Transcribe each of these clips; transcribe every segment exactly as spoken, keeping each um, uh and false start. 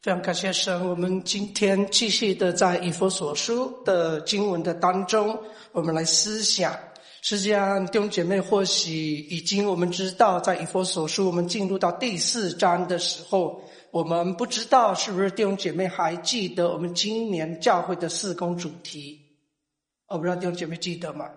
非常感谢神，我们今天继续的在以弗所书的经文的当中，我们来思想。实际上弟兄姐妹或许已经我们知道，在以弗所书我们进入到第四章的时候，我们不知道是不是弟兄姐妹还记得我们今年教会的事工主题。我不知道弟兄姐妹记得吗？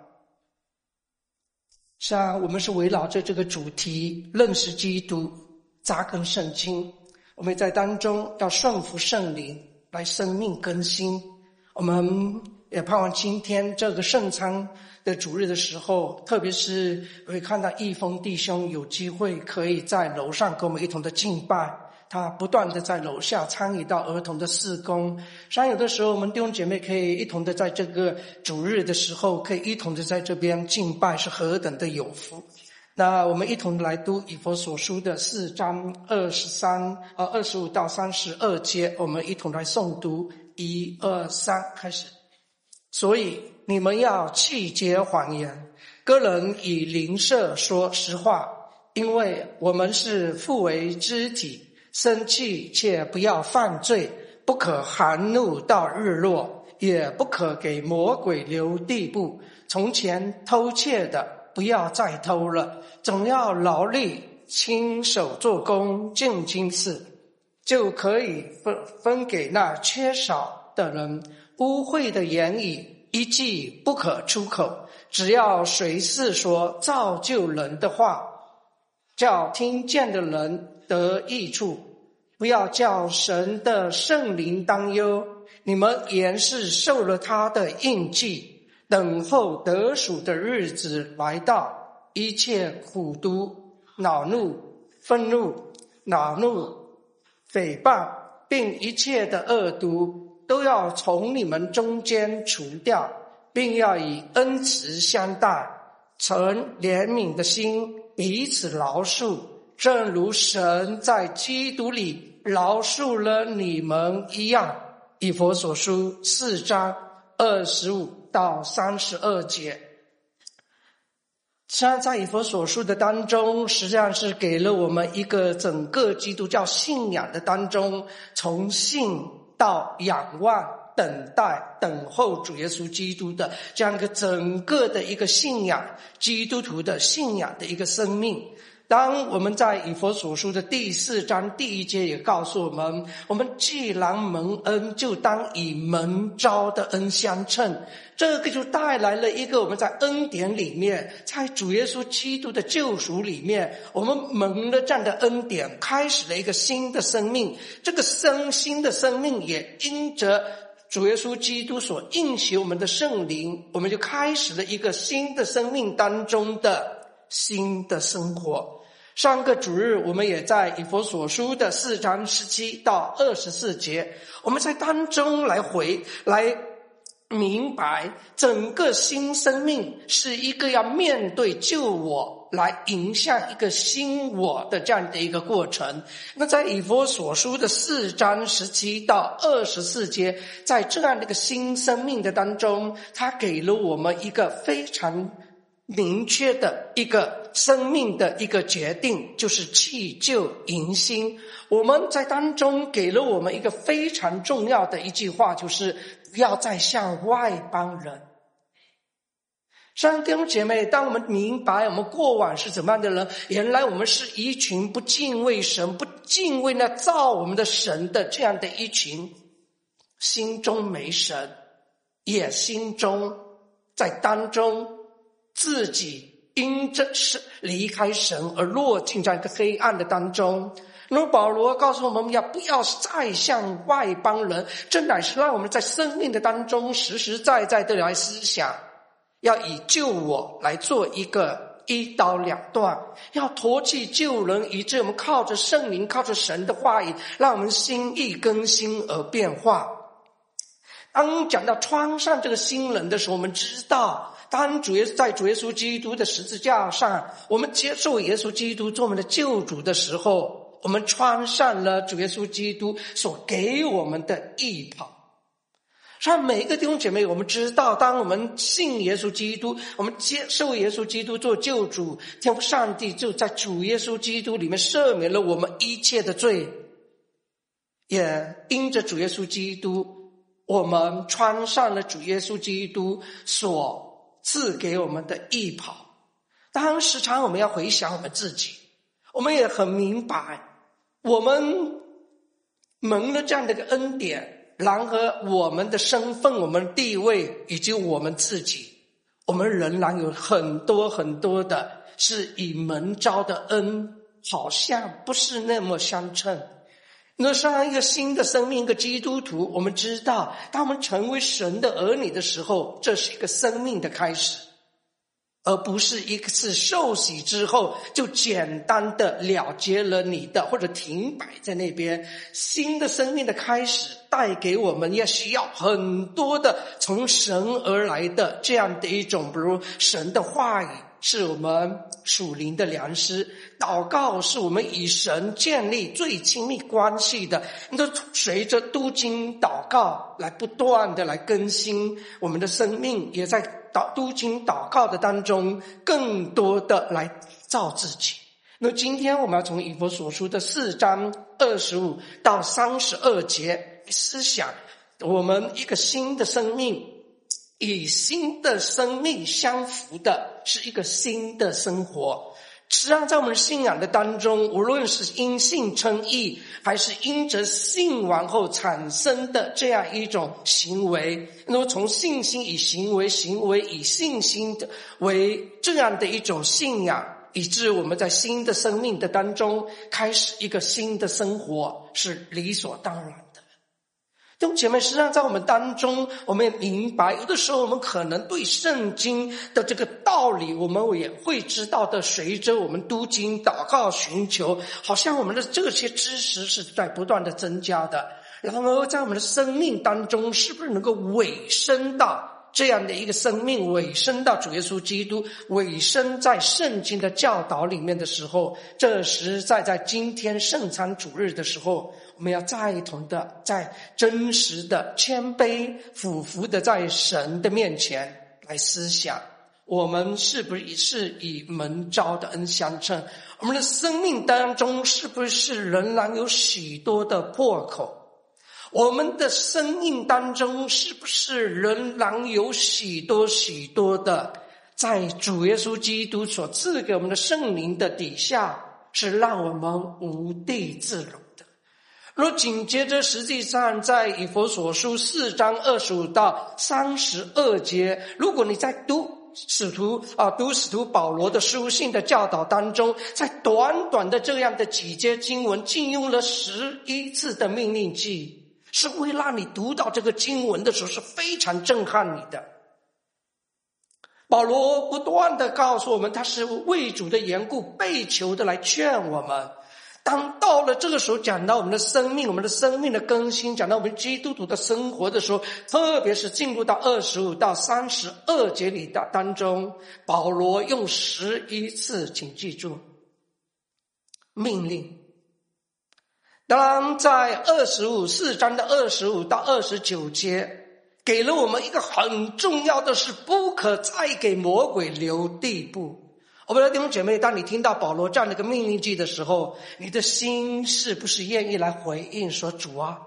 像我们是围绕着这个主题认识基督，扎根圣经，我们在当中要顺服圣灵来生命更新。我们也盼望今天这个圣餐的主日的时候，特别是会看到义峰弟兄有机会可以在楼上跟我们一同的敬拜，他不断的在楼下参与到儿童的事工。像有的时候我们弟兄姐妹可以一同的在这个主日的时候可以一同的在这边敬拜，是何等的有福。那我们一同来读以弗所书的四章二十三呃二十五到三十二节，我们一同来诵读。一二三，开始。所以你们要弃绝谎言，个人以邻舍说实话，因为我们是互为肢体，生气却不要犯罪，不可含怒到日落，也不可给魔鬼留地步。从前偷窃的不要再偷了，总要劳力亲手做工，尽心事，就可以分分给那缺少的人。污秽的言语一句不可出口，只要随时说造就人的话，叫听见的人得益处，不要叫神的圣灵担忧。你们原是受了他的印记，等候得赎的日子来到，一切苦毒、恼怒、愤怒、恼怒、诽谤，并一切的恶毒，都要从你们中间除掉，并要以恩慈相待，存怜悯的心，彼此饶恕，正如神在基督里饶恕了你们一样。以弗所书四章二十五到三十二节。现在在以弗所书的当中，实际上是给了我们一个整个基督教信仰的当中，从信到仰望、等待、等候主耶稣基督的这样一个整个的一个信仰，基督徒的信仰的一个生命。当我们在以弗所书的第四章第一节也告诉我们，我们既然蒙恩，就当以蒙召的恩相称。这个就带来了一个我们在恩典里面，在主耶稣基督的救赎里面，我们蒙了这样的恩典，开始了一个新的生命。这个生新的生命也因着主耶稣基督所应许我们的圣灵，我们就开始了一个新的生命当中的新的生活。上个主日我们也在以弗所书的四章十七到二十四节，我们在当中来回来明白，整个新生命是一个要面对旧我，来影响一个新我的这样的一个过程。那在以弗所书的四章十七到二十四节，在这样的一个新生命的当中，它给了我们一个非常明确的一个生命的一个决定，就是弃旧迎新。我们在当中给了我们一个非常重要的一句话，就是不要再向外邦人。弟兄姐妹，当我们明白我们过往是怎么样的人，原来我们是一群不敬畏神、不敬畏那造我们的神的这样的一群，心中没神，也心中在当中自己因着是离开神而落进在一个黑暗的当中。那么保罗告诉我们，要不要再向外邦人，这乃是让我们在生命的当中实实在在的来思想，要以救我来做一个一刀两断，要脱去旧人，以致我们靠着圣灵，靠着神的话语，让我们心意更新而变化。当讲到穿上这个新人的时候，我们知道当主耶稣在主耶稣基督的十字架上，我们接受耶稣基督做我们的救主的时候，我们穿上了主耶稣基督所给我们的义袍。让每一个弟兄姐妹，我们知道，当我们信耶稣基督，我们接受耶稣基督做救主，天父上帝就在主耶稣基督里面赦免了我们一切的罪。 也因着主耶稣基督，我们穿上了主耶稣基督所赐给我们的义袍。当然时常我们要回想我们自己，我们也很明白，我们蒙了这样的一个恩典，然而我们的身份、我们的地位以及我们自己，我们仍然有很多很多的是以蒙召的恩好像不是那么相称。那上一个新的生命，一个基督徒，我们知道当我们成为神的儿女的时候，这是一个生命的开始，而不是一次受洗之后就简单的了结了你的，或者停摆在那边。新的生命的开始带给我们也需要很多的从神而来的这样的一种，比如神的话语是我们属灵的粮食，祷告是我们与神建立最亲密关系的，都随着读经祷告来不断的来更新我们的生命，也在读经祷告的当中更多的来造自己。那今天我们要从以弗所书的四章二十五到三十二节思想我们一个新的生命，与新的生命相符的是一个新的生活。实际上在我们信仰的当中，无论是因信称义，还是因着信完后产生的这样一种行为，那么从信心以行为，行为以信心的为这样的一种信仰，以致我们在新的生命的当中开始一个新的生活，是理所当然的。弟兄姐妹，实际上在我们当中，我们也明白，有的时候我们可能对圣经的这个道理，我们也会知道的，随着我们读经祷告寻求，好像我们的这些知识是在不断的增加的。然后在我们的生命当中，是不是能够委身到这样的一个生命，委身到主耶稣基督，委身在圣经的教导里面的时候，这实在在今天圣餐主日的时候，我们要再同的在真实的谦卑俯伏的在神的面前来思想，我们是不是以蒙召的恩相称，我们的生命当中是不是仍然有许多的破口，我们的生命当中是不是仍然有许多许多的在主耶稣基督所赐给我们的圣灵的底下，是让我们无地自容的。若紧接着实际上在以弗所书四章二十五到三十二节，如果你在读使徒啊，读使徒保罗的书信的教导当中，在短短的这样的几节经文，竟用了十一次的命令句，是会让你读到这个经文的时候是非常震撼你的。保罗不断的告诉我们，他是为主的缘故被求的来劝我们。当到了这个时候，讲到我们的生命，我们的生命的更新，讲到我们基督徒的生活的时候，特别是进入到二十五到三十二节里的当中，保罗用十一次，请记住，命令。当然在二十五四章的二十五到二十九节，给了我们一个很重要的是，不可再给魔鬼留地步。我们的弟兄姐妹，当你听到保罗这样的一个命令句的时候，你的心是不是愿意来回应说，主啊，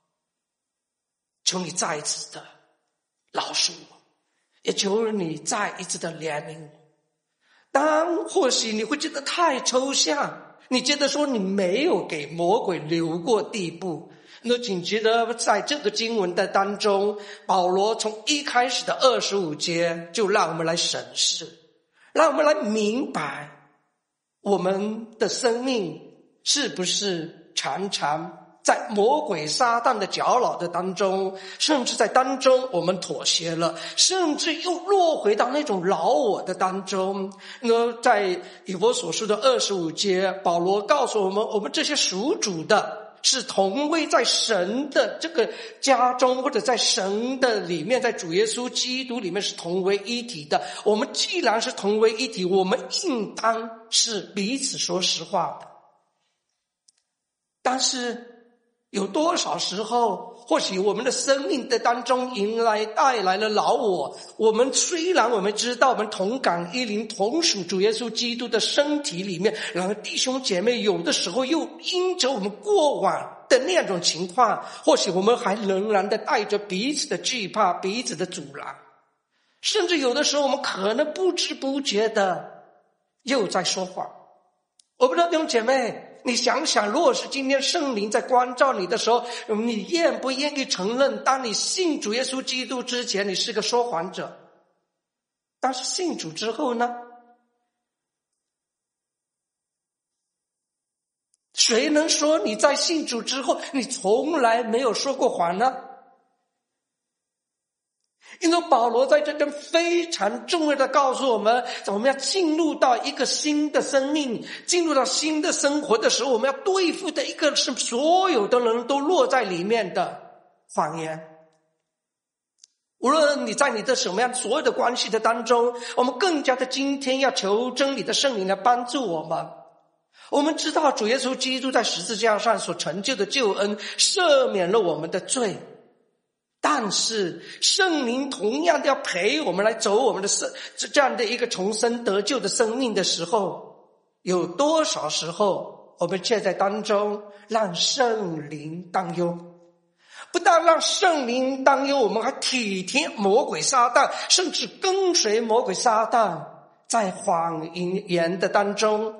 求你再一次的饶恕我，也求你再一次的怜悯我。当然或许你会觉得太抽象，你觉得说你没有给魔鬼留过地步，那紧接着在这个经文的当中，保罗从一开始的二十五节就让我们来审视，让我们来明白我们的生命是不是常常在魔鬼撒旦的搅扰的当中，甚至在当中我们妥协了，甚至又落回到那种老我的当中。那在以弗所书的二十五节，保罗告诉我们，我们这些属主的是同为在神的这个家中，或者在神的里面，在主耶稣基督里面是同为一体的。我们既然是同为一体，我们应当是彼此说实话的。但是有多少时候，或许我们的生命的当中迎来带来了老我，我们虽然我们知道我们同感一灵，同属主耶稣基督的身体里面，然而弟兄姐妹有的时候又因着我们过往的那种情况，或许我们还仍然的带着彼此的惧怕，彼此的阻拦，甚至有的时候我们可能不知不觉的又在说谎。我不知道弟兄姐妹，你想想，如果是今天圣灵在光照你的时候，你愿不愿意承认，当你信主耶稣基督之前，你是个说谎者？但是信主之后呢？谁能说你在信主之后，你从来没有说过谎呢？因为保罗在这边非常重要的告诉我们，我们要进入到一个新的生命，进入到新的生活的时候，我们要对付的一个是所有的人都落在里面的谎言。无论你在你的什么样所有的关系的当中，我们更加的今天要求真理的圣灵来帮助我们。我们知道主耶稣基督在十字架上所成就的救恩赦免了我们的罪，但是圣灵同样的要陪我们来走我们的生这样的一个重生得救的生命的时候，有多少时候我们却在当中让圣灵担忧？不但让圣灵担忧，我们还体贴魔鬼撒旦，甚至跟随魔鬼撒旦，在谎言的当中。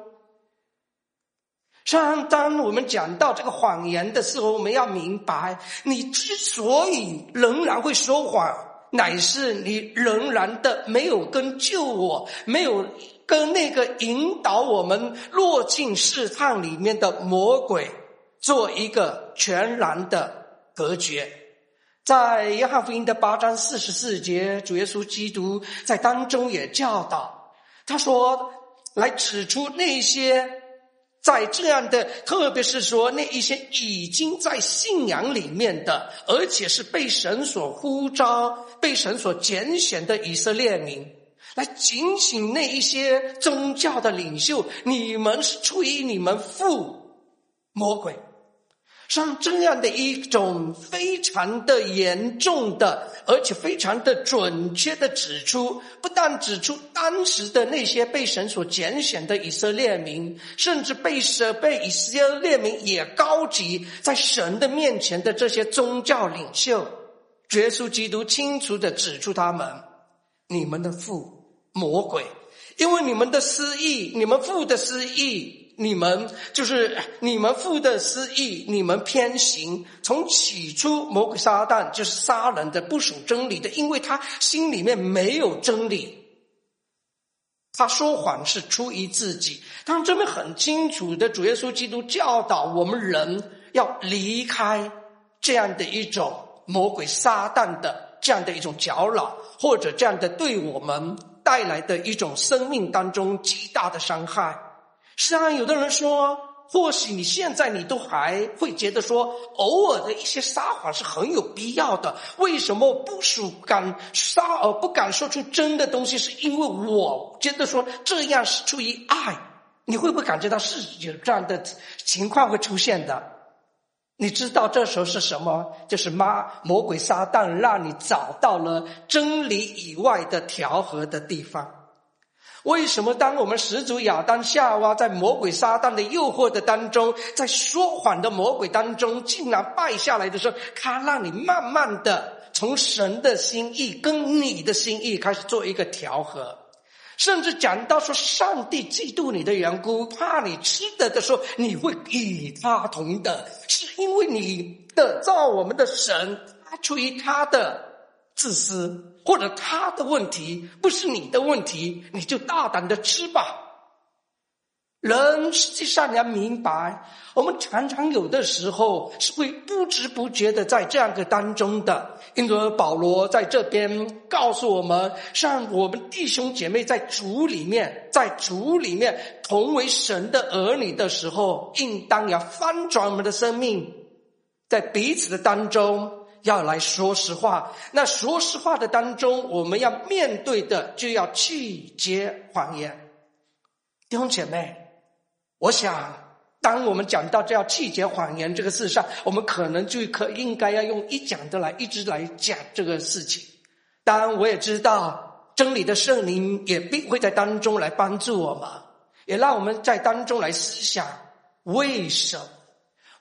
当当我们讲到这个谎言的时候，我们要明白，你之所以仍然会说谎，乃是你仍然的没有跟救我，没有跟那个引导我们落进试探里面的魔鬼做一个全然的隔绝。在约翰福音的八章四十四节，主耶稣基督在当中也教导，他说来指出那些在这样的，特别是说那一些已经在信仰里面的，而且是被神所呼召，被神所拣选的以色列民，来警醒那一些宗教的领袖，你们是出于你们父魔鬼。像这样的一种非常的严重的，而且非常的准确的指出，不但指出当时的那些被神所拣选的以色列民，甚至被神被以色列民也高举在神的面前的这些宗教领袖，耶稣基督清楚的指出他们，你们的父魔鬼，因为你们的私意，你们父的私意，你们就是你们父的私意，你们偏行。从起初魔鬼撒旦就是杀人的，不属真理的，因为他心里面没有真理，他说谎是出于自己。他们这边很清楚的，主耶稣基督教导我们人要离开这样的一种魔鬼撒旦的这样的一种搅扰，或者这样的对我们带来的一种生命当中极大的伤害。实际上有的人说，或许你现在你都还会觉得说，偶尔的一些撒谎是很有必要的，为什么不属敢撒而不敢说出真的东西，是因为我觉得说这样是出于爱。你会不会感觉到是有这样的情况会出现的？你知道这时候是什么？就是妈魔鬼撒旦让你找到了真理以外的调和的地方。为什么当我们始祖亚当夏娃在魔鬼撒旦的诱惑的当中，在说谎的魔鬼当中竟然败下来的时候，他让你慢慢的从神的心意跟你的心意开始做一个调和，甚至讲到说上帝嫉妒你的缘故，怕你吃的的时候你会与他同等，是因为你的造我们的神，他出于他的自私或者他的问题，不是你的问题，你就大胆的吃吧。人实际上你要明白，我们常常有的时候是会不知不觉的在这样的当中的。因为保罗在这边告诉我们，像我们弟兄姐妹在主里面，在主里面同为神的儿女的时候，应当要翻转我们的生命，在彼此的当中要来说实话。那说实话的当中，我们要面对的就要拒绝谎言。弟兄姐妹，我想当我们讲到这要拒绝谎言这个事上，我们可能就可应该要用一讲的来一直来讲这个事情。当然我也知道真理的圣灵也必会在当中来帮助我们，也让我们在当中来思想为什么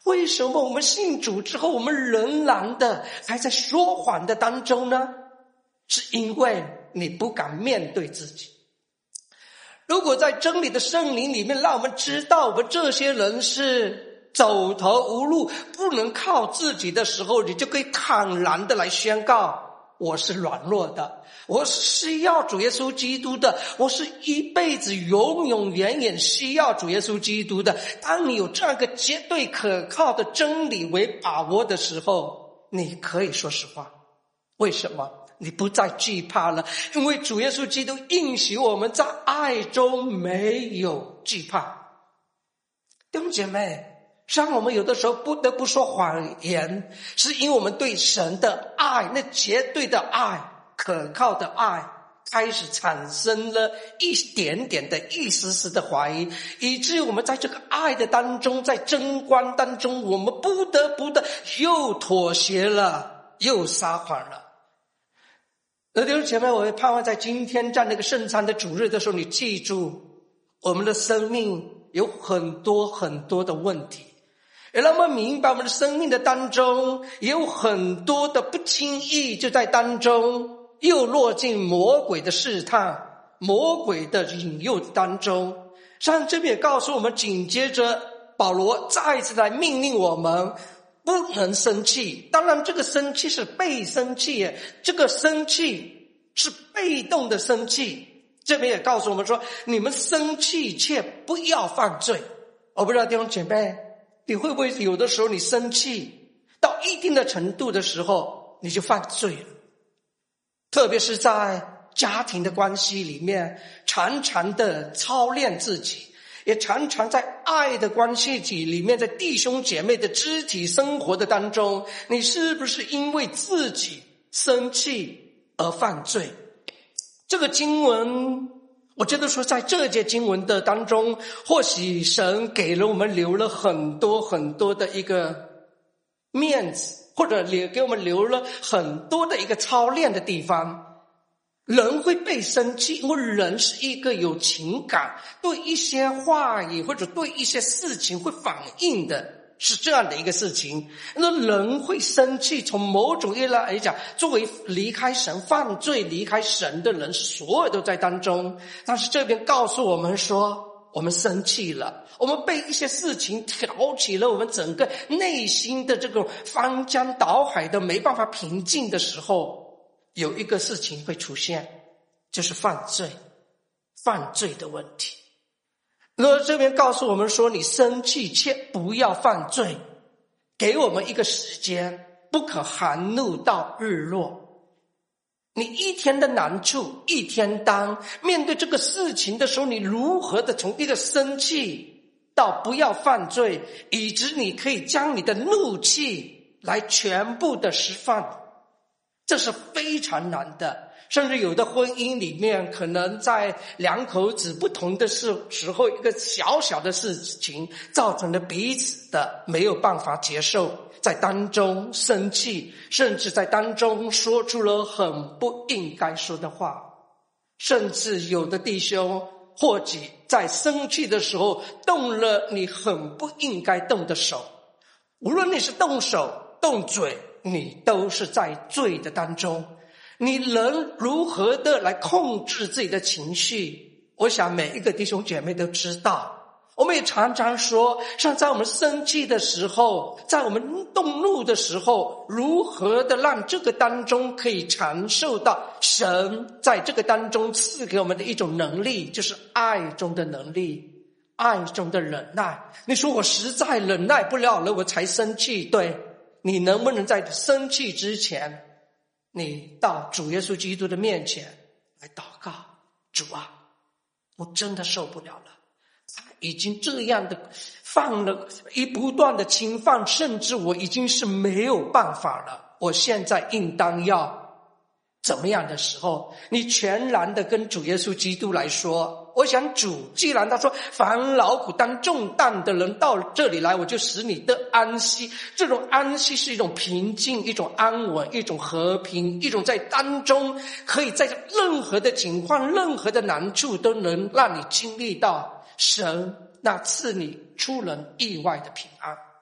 为什么我们信主之后，我们仍然的还在说谎的当中呢？是因为你不敢面对自己。如果在真理的圣灵里面，让我们知道我们这些人是走投无路，不能靠自己的时候，你就可以坦然的来宣告，我是软弱的，我是需要主耶稣基督的，我是一辈子永永远远需要主耶稣基督的。当你有这样一个绝对可靠的真理为把握的时候，你可以说实话。为什么？你不再惧怕了，因为主耶稣基督应许我们在爱中没有惧怕。弟兄姐妹，让我们有的时候不得不说谎言，是因为我们对神的爱，那绝对的爱，可靠的爱，开始产生了一点点的一丝丝的怀疑，以至于我们在这个爱的当中，在争光当中，我们不得不的又妥协了，又撒谎了。弟兄姐妹，我也盼望在今天这样的一个圣餐的主日的时候，你记住，我们的生命有很多很多的问题，也让我们明白我们的生命的当中也有很多的不经意就在当中又落进魔鬼的试探、魔鬼的引诱当中。像这边也告诉我们，紧接着保罗再一次来命令我们不能生气。当然这个生气是被生气耶，这个生气是被动的生气。这边也告诉我们说，你们生气却不要犯罪。我不知道弟兄姐妹，你会不会有的时候你生气到一定的程度的时候，你就犯罪了？特别是在家庭的关系里面，常常的操练自己，也常常在爱的关系体里面，在弟兄姐妹的肢体生活的当中，你是不是因为自己生气而犯罪？这个经文，我觉得说在这节经文的当中，或许神给了我们留了很多很多的一个面子，或者给我们留了很多的一个操练的地方。人会被生气，因为人是一个有情感，对一些话语或者对一些事情会反应的，是这样的一个事情。那人会生气，从某种意义来讲，作为离开神、犯罪离开神的人，所有都在当中。但是这边告诉我们说，我们生气了，我们被一些事情挑起了我们整个内心的这种翻江倒海的没办法平静的时候，有一个事情会出现，就是犯罪犯罪的问题。那这边告诉我们说，你生气却不要犯罪，给我们一个时间，不可含怒到日落。你一天的难处一天当，面对这个事情的时候，你如何的从一个生气到不要犯罪，以致你可以将你的怒气来全部的释放，这是非常难的。甚至有的婚姻里面，可能在两口子不同的时候，一个小小的事情造成了彼此的没有办法接受，在当中生气，甚至在当中说出了很不应该说的话。甚至有的弟兄或许在生气的时候动了你很不应该动的手，无论你是动手动嘴，你都是在罪的当中。你人如何的来控制自己的情绪，我想每一个弟兄姐妹都知道。我们也常常说，像在我们生气的时候，在我们动怒的时候，如何的让这个当中可以尝受到神在这个当中赐给我们的一种能力，就是爱中的能力，爱中的忍耐。你说我实在忍耐不了了，我才生气。对，你能不能在生气之前，你到主耶稣基督的面前来祷告，主啊，我真的受不了了，他已经这样的放了一不断的侵犯，甚至我已经是没有办法了，我现在应当要怎么样的时候，你全然的跟主耶稣基督来说，我想主既然他说凡劳苦担重担的人到这里来，我就使你得安息。这种安息是一种平静，一种安稳，一种和平，一种在当中可以在任何的情况、任何的难处都能让你经历到神那赐你出人意外的平安。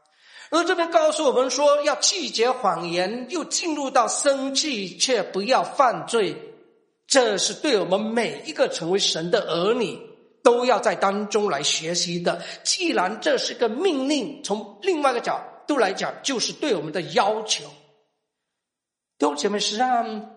而这边告诉我们说，要拒绝谎言，又进入到生气，却不要犯罪。这是对我们每一个成为神的儿女都要在当中来学习的。既然这是个命令，从另外一个角度来讲，就是对我们的要求。弟兄姐妹，实际上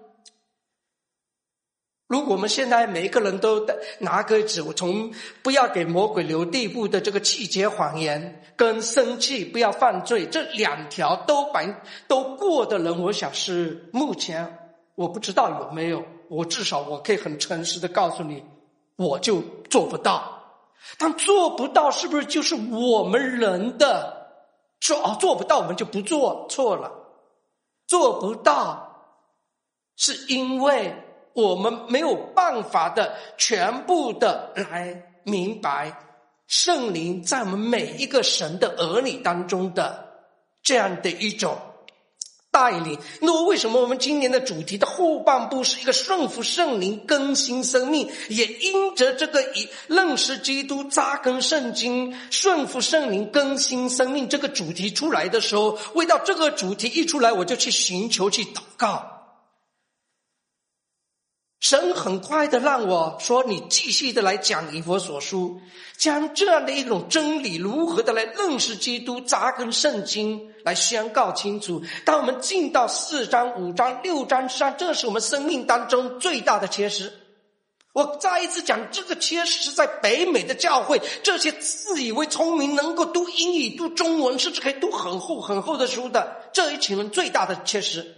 如果我们现在每一个人都拿个纸，从不要给魔鬼留地步的这个拒绝谎言跟生气不要犯罪，这两条都白都过的人，我想是目前我不知道有没有，我至少我可以很诚实的告诉你，我就做不到。但做不到是不是就是我们人的说哦做不到我们就不做？错了，做不到是因为我们没有办法的全部的来明白圣灵在我们每一个神的儿女当中的这样的一种带领。那为什么我们今年的主题的后半部是一个顺服圣灵更新生命，也因着这个以认识基督扎根圣经顺服圣灵更新生命这个主题出来的时候，为到这个主题一出来，我就去寻求去祷告。神很快的让我说，你继续的来讲以弗所书，将这样的一种真理如何的来认识基督扎根圣经来宣告清楚。当我们进到四章五章六章上，这是我们生命当中最大的缺失。我再一次讲，这个缺失是在北美的教会，这些自以为聪明能够读英语读中文甚至可以读很厚很厚的书的这一群人最大的缺失。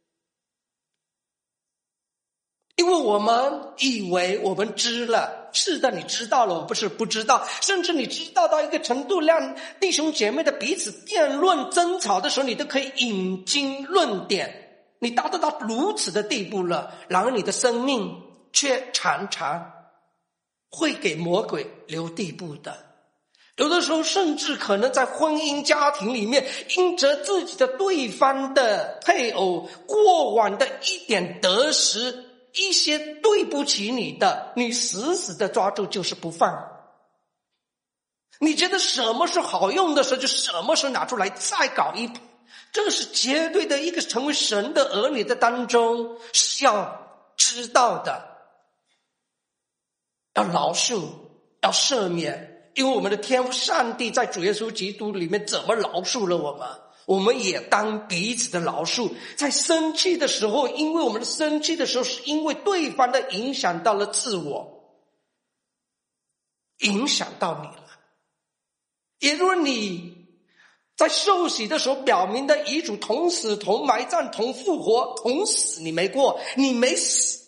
因为我们以为我们知了，是的，你知道了，我不是不知道，甚至你知道到一个程度，让弟兄姐妹的彼此辩论争吵的时候，你都可以引经论典，你达得到如此的地步了，然而你的生命却常常会给魔鬼留地步的。有的时候甚至可能在婚姻家庭里面，因着自己的对方的配偶过往的一点得失，一些对不起你的，你死死的抓住就是不放。你觉得什么是好用的时候，就什么时候拿出来再搞一把。这个是绝对的一个成为神的儿女的当中是要知道的，要饶恕，要赦免。因为我们的天父上帝在主耶稣基督里面怎么饶恕了我们，我们也当彼此的饶恕。在生气的时候，因为我们的生气的时候是因为对方的影响到了自我，影响到你了。也就是你在受洗的时候表明的遗嘱，同死同埋葬同复活，同死你没过，你没死，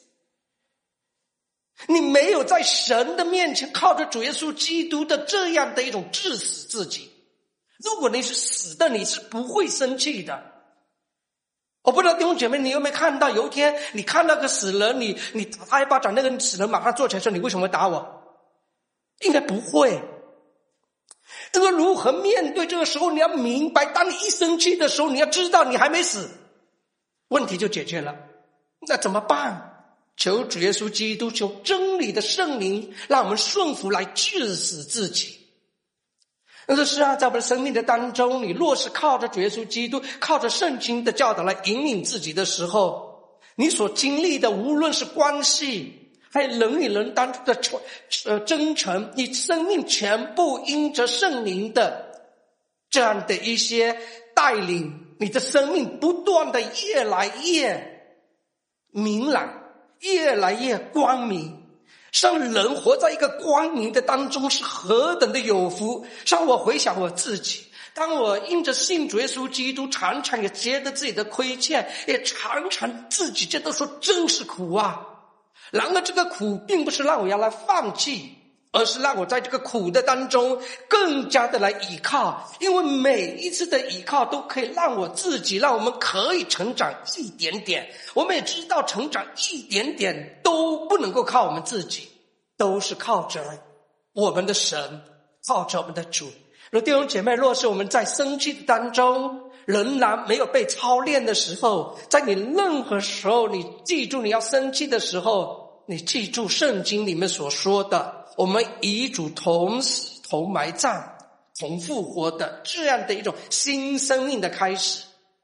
你没有在神的面前靠着主耶稣基督的这样的一种致死自己。如果你是死的，你是不会生气的。我不知道弟兄姐妹你有没有看到，有一天你看那个死人，你你打他一巴掌，那个死人马上坐起来说，你为什么会打我？应该不会。这个如何面对这个时候，你要明白，当你一生气的时候，你要知道你还没死，问题就解决了。那怎么办？求主耶稣基督，求真理的圣灵，让我们顺服来致死自己。那这是啊，在我们的生命的当中，你若是靠着主耶稣基督，靠着圣经的教导来引领自己的时候，你所经历的无论是关系还有人与人当中的呃真诚，你生命全部因着圣灵的这样的一些带领，你的生命不断的越来越明朗，越来越光明。让人活在一个光明的当中是何等的有福。让我回想我自己，当我因着信主耶稣基督，常常也觉得自己的亏欠，也常常自己觉得说真是苦啊。然而这个苦并不是让我要来放弃，而是让我在这个苦的当中更加的来依靠。因为每一次的依靠都可以让我自己，让我们可以成长一点点。我们也知道成长一点点都不能够靠我们自己，都是靠着我们的神，靠着我们的主。若弟兄姐妹，若是我们在生气的当中仍然没有被操练的时候，在你任何时候你记住你要生气的时候，你记住圣经里面所说的，我们与主同死同埋葬重复活的这样的一种新生命的开始。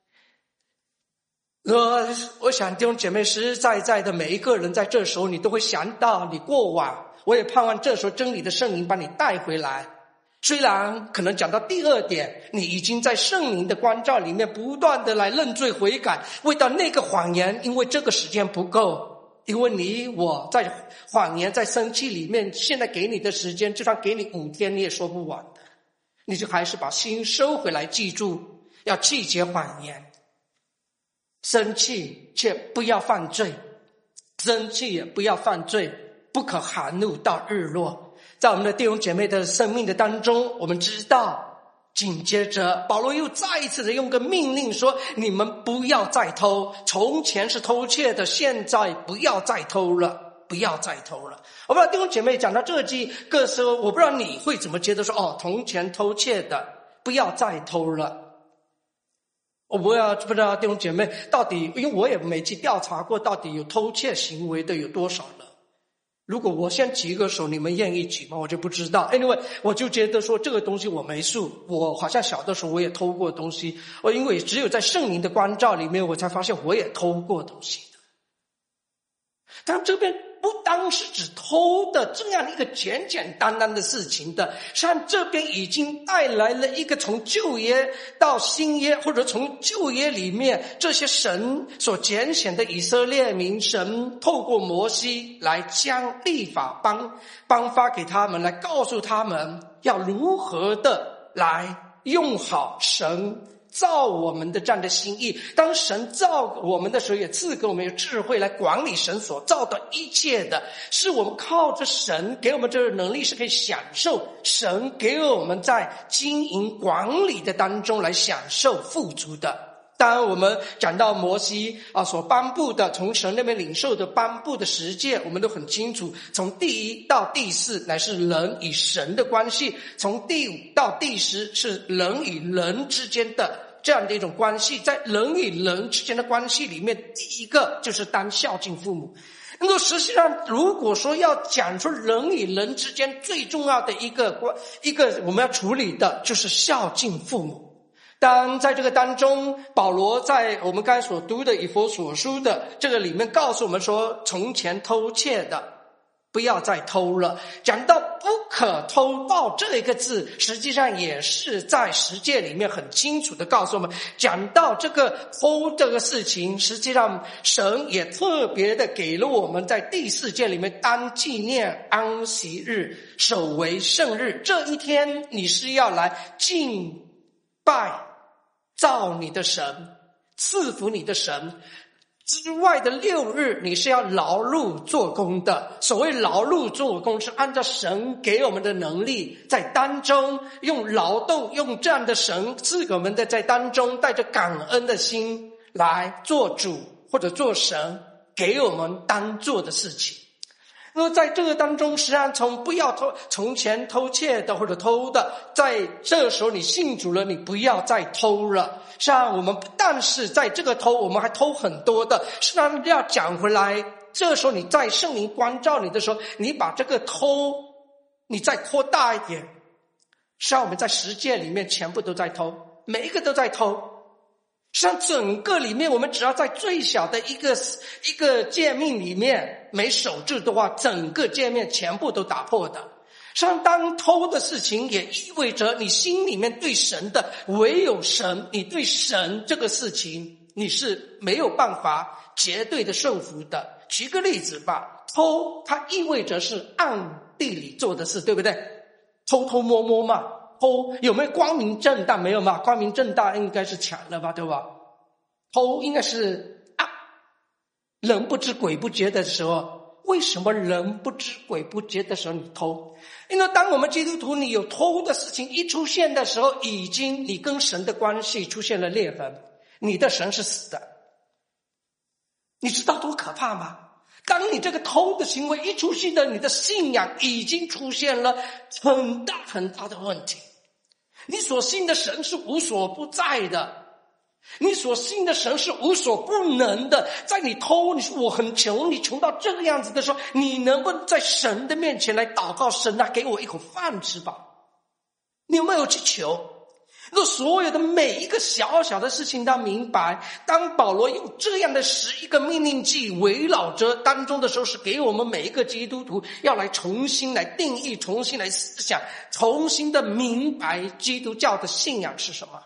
我我想弟兄姐妹，实实在在的每一个人在这时候你都会想到你过往，我也盼望这时候真理的圣灵把你带回来。虽然可能讲到第二点，你已经在圣灵的光照里面不断的来认罪悔改，为到那个谎言，因为这个时间不够，因为你我在谎言在生气里面，现在给你的时间就算给你五天你也说不完的，你就还是把心收回来，记住要拒绝谎言，生气却不要犯罪，生气也不要犯罪，不可含怒到日落。在我们的弟兄姐妹的生命的当中，我们知道紧接着保罗又再一次的用个命令说，你们不要再偷，从前是偷窃的，现在不要再偷了，不要再偷了。我不知道弟兄姐妹讲到这句个时候，我不知道你会怎么觉得说，哦，从前偷窃的不要再偷了。我不要不知道弟兄姐妹到底，因为我也没去调查过到底有偷窃行为的有多少人。如果我先举个手，你们愿意举吗？我就不知道。Anyway， 我就觉得说这个东西我没数，我好像小的时候我也偷过东西，我因为只有在圣灵的光照里面，我才发现我也偷过东西的。但这边不单是指偷的这样一个简简单单的事情的，像这边已经带来了一个从旧约到新约，或者从旧约里面这些神所拣选的以色列民，神透过摩西来将律法颁颁发给他们，来告诉他们要如何的来用好神造我们的这样的心意。当神造我们的时候，也赐给我们有智慧来管理神所造的一切的，是我们靠着神给我们这个能力，是可以享受神给我们在经营管理的当中来享受富足的。当然我们讲到摩西啊所颁布的，从神那边领受的颁布的十诫，我们都很清楚，从第一到第四乃是人与神的关系，从第五到第十是人与人之间的这样的一种关系。在人与人之间的关系里面，第一个就是当孝敬父母。那么实际上如果说要讲出人与人之间最重要的一个一个我们要处理的，就是孝敬父母。当在这个当中，保罗在我们刚才所读的以弗所书的这个里面告诉我们说，从前偷窃的不要再偷了。讲到不可偷盗这一个字，实际上也是在十诫里面很清楚的告诉我们，讲到这个偷这个事情，实际上神也特别的给了我们在第四诫里面，当纪念安息日，守为圣日，这一天你是要来敬拜造你的神，赐福你的神之外的六日，你是要劳碌做工的。所谓劳碌做工，是按照神给我们的能力，在当中用劳动，用这样的神赐给我们的，在当中带着感恩的心来做主或者做神给我们当做的事情。那么在这个当中，实际上从不要偷，从前偷窃的或者偷的，在这时候你信主了，你不要再偷了。实际上我们不但是在这个偷，我们还偷很多的。实际上要讲回来，这时候你在圣灵光照你的时候，你把这个偷你再扩大一点。实际上我们在十诫里面全部都在偷，每一个都在偷。实际上整个里面，我们只要在最小的一个一个诫命里面没守住的话，整个诫命全部都打破的。实际上当偷的事情也意味着你心里面对神的唯有神，你对神这个事情你是没有办法绝对的顺服的。举个例子吧，偷它意味着是暗地里做的事，对不对？偷偷摸摸嘛，偷有没有光明正大？没有嘛，光明正大应该是抢了吧，对吧？偷应该是啊，人不知鬼不觉的时候。为什么人不知鬼不觉的时候你偷？因为当我们基督徒你有偷的事情一出现的时候，已经你跟神的关系出现了裂痕，你的神是死的。你知道多可怕吗？当你这个偷的行为一出现的，你的信仰已经出现了很大很大的问题。你所信的神是无所不在的，你所信的神是无所不能的。在你偷，你说我很穷，你穷到这个样子的时候，你能不能在神的面前来祷告，神啊，给我一口饭吃吧？ 你有没有去求？若所有的每一个小小的事情都明白，当保罗用这样的十一个命令记围绕着当中的时候，是给我们每一个基督徒要来重新来定义，重新来思想，重新的明白基督教的信仰是什么。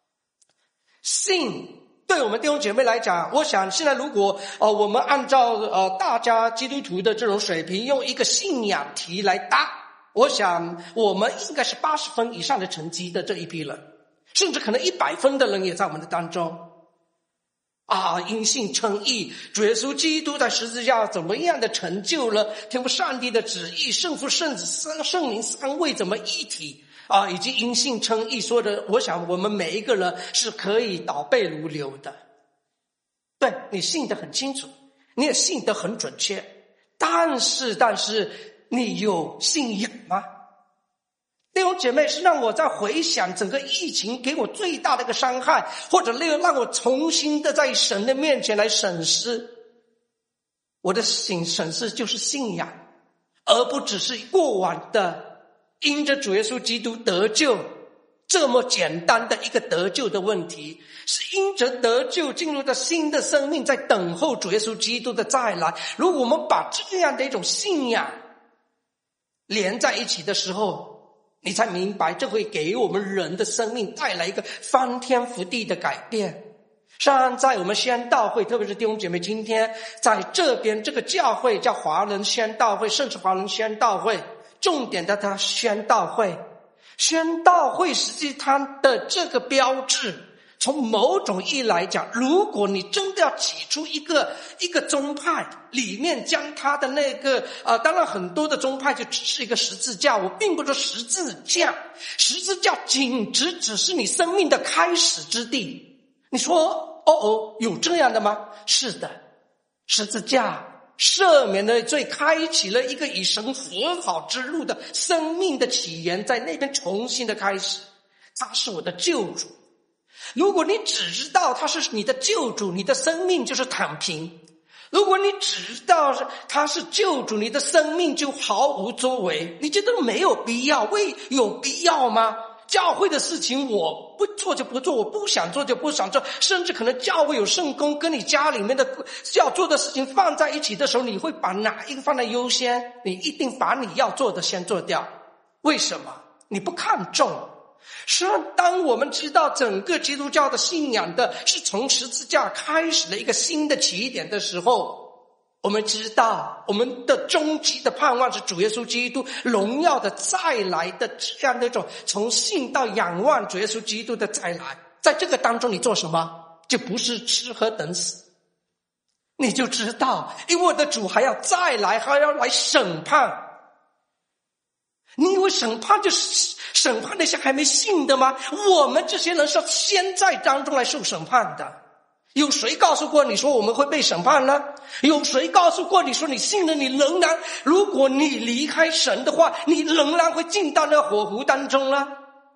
信对我们弟兄姐妹来讲，我想现在如果呃我们按照呃大家基督徒的这种水平，用一个信仰题来答，我想我们应该是八十分以上的成绩的这一批人。甚至可能一百分的人也在我们的当中啊！因信称义，主耶稣基督在十字架怎么样的成就了天父上帝的旨意，圣父圣子圣灵三位怎么一体啊，以及因信称义说的，我想我们每一个人是可以倒背如流的。对，你信得很清楚，你也信得很准确，但是但是你有信仰吗？弟兄姐妹，是让我在回想整个疫情给我最大的一个伤害，或者让我重新的在神的面前来审视我的审审视，就是信仰，而不只是过往的因着主耶稣基督得救这么简单的一个得救的问题，是因着得救进入到新的生命，在等候主耶稣基督的再来。如果我们把这样的一种信仰连在一起的时候，你才明白这会给我们人的生命带来一个翻天覆地的改变。像在我们宣道会，特别是弟兄姐妹今天在这边这个教会叫华人宣道会，圣是华人宣道会，重点的它宣道会。宣道会实际它的这个标志，从某种意义来讲，如果你真的要起出一个一个宗派，里面将它的那个呃，当然很多的宗派就只是一个十字架，我并不说十字架，十字架仅只只是你生命的开始之地。你说哦哦，有这样的吗？是的，十字架赦免的罪，开启了一个与神和好之路的生命的起源，在那边重新的开始。他是我的救主。如果你只知道他是你的救主，你的生命就是躺平；如果你只知道他是救主，你的生命就毫无作为。你觉得没有必要？为有必要吗？教会的事情我不做就不做，我不想做就不想做，甚至可能教会有圣工跟你家里面的要做的事情放在一起的时候，你会把哪一个放在优先？你一定把你要做的先做掉。为什么？你不看重。实际上当我们知道整个基督教的信仰的是从十字架开始的一个新的起点的时候，我们知道我们的终极的盼望是主耶稣基督荣耀的再来的这样的一种从信到仰望主耶稣基督的再来。在这个当中你做什么？就不是吃喝等死，你就知道因为我的主还要再来，还要来审判。你以为审判就是审判那些还没信的吗？我们这些人是先在当中来受审判的。有谁告诉过你说我们会被审判呢？有谁告诉过你说你信了，你仍然，如果你离开神的话，你仍然会进到那火湖当中呢？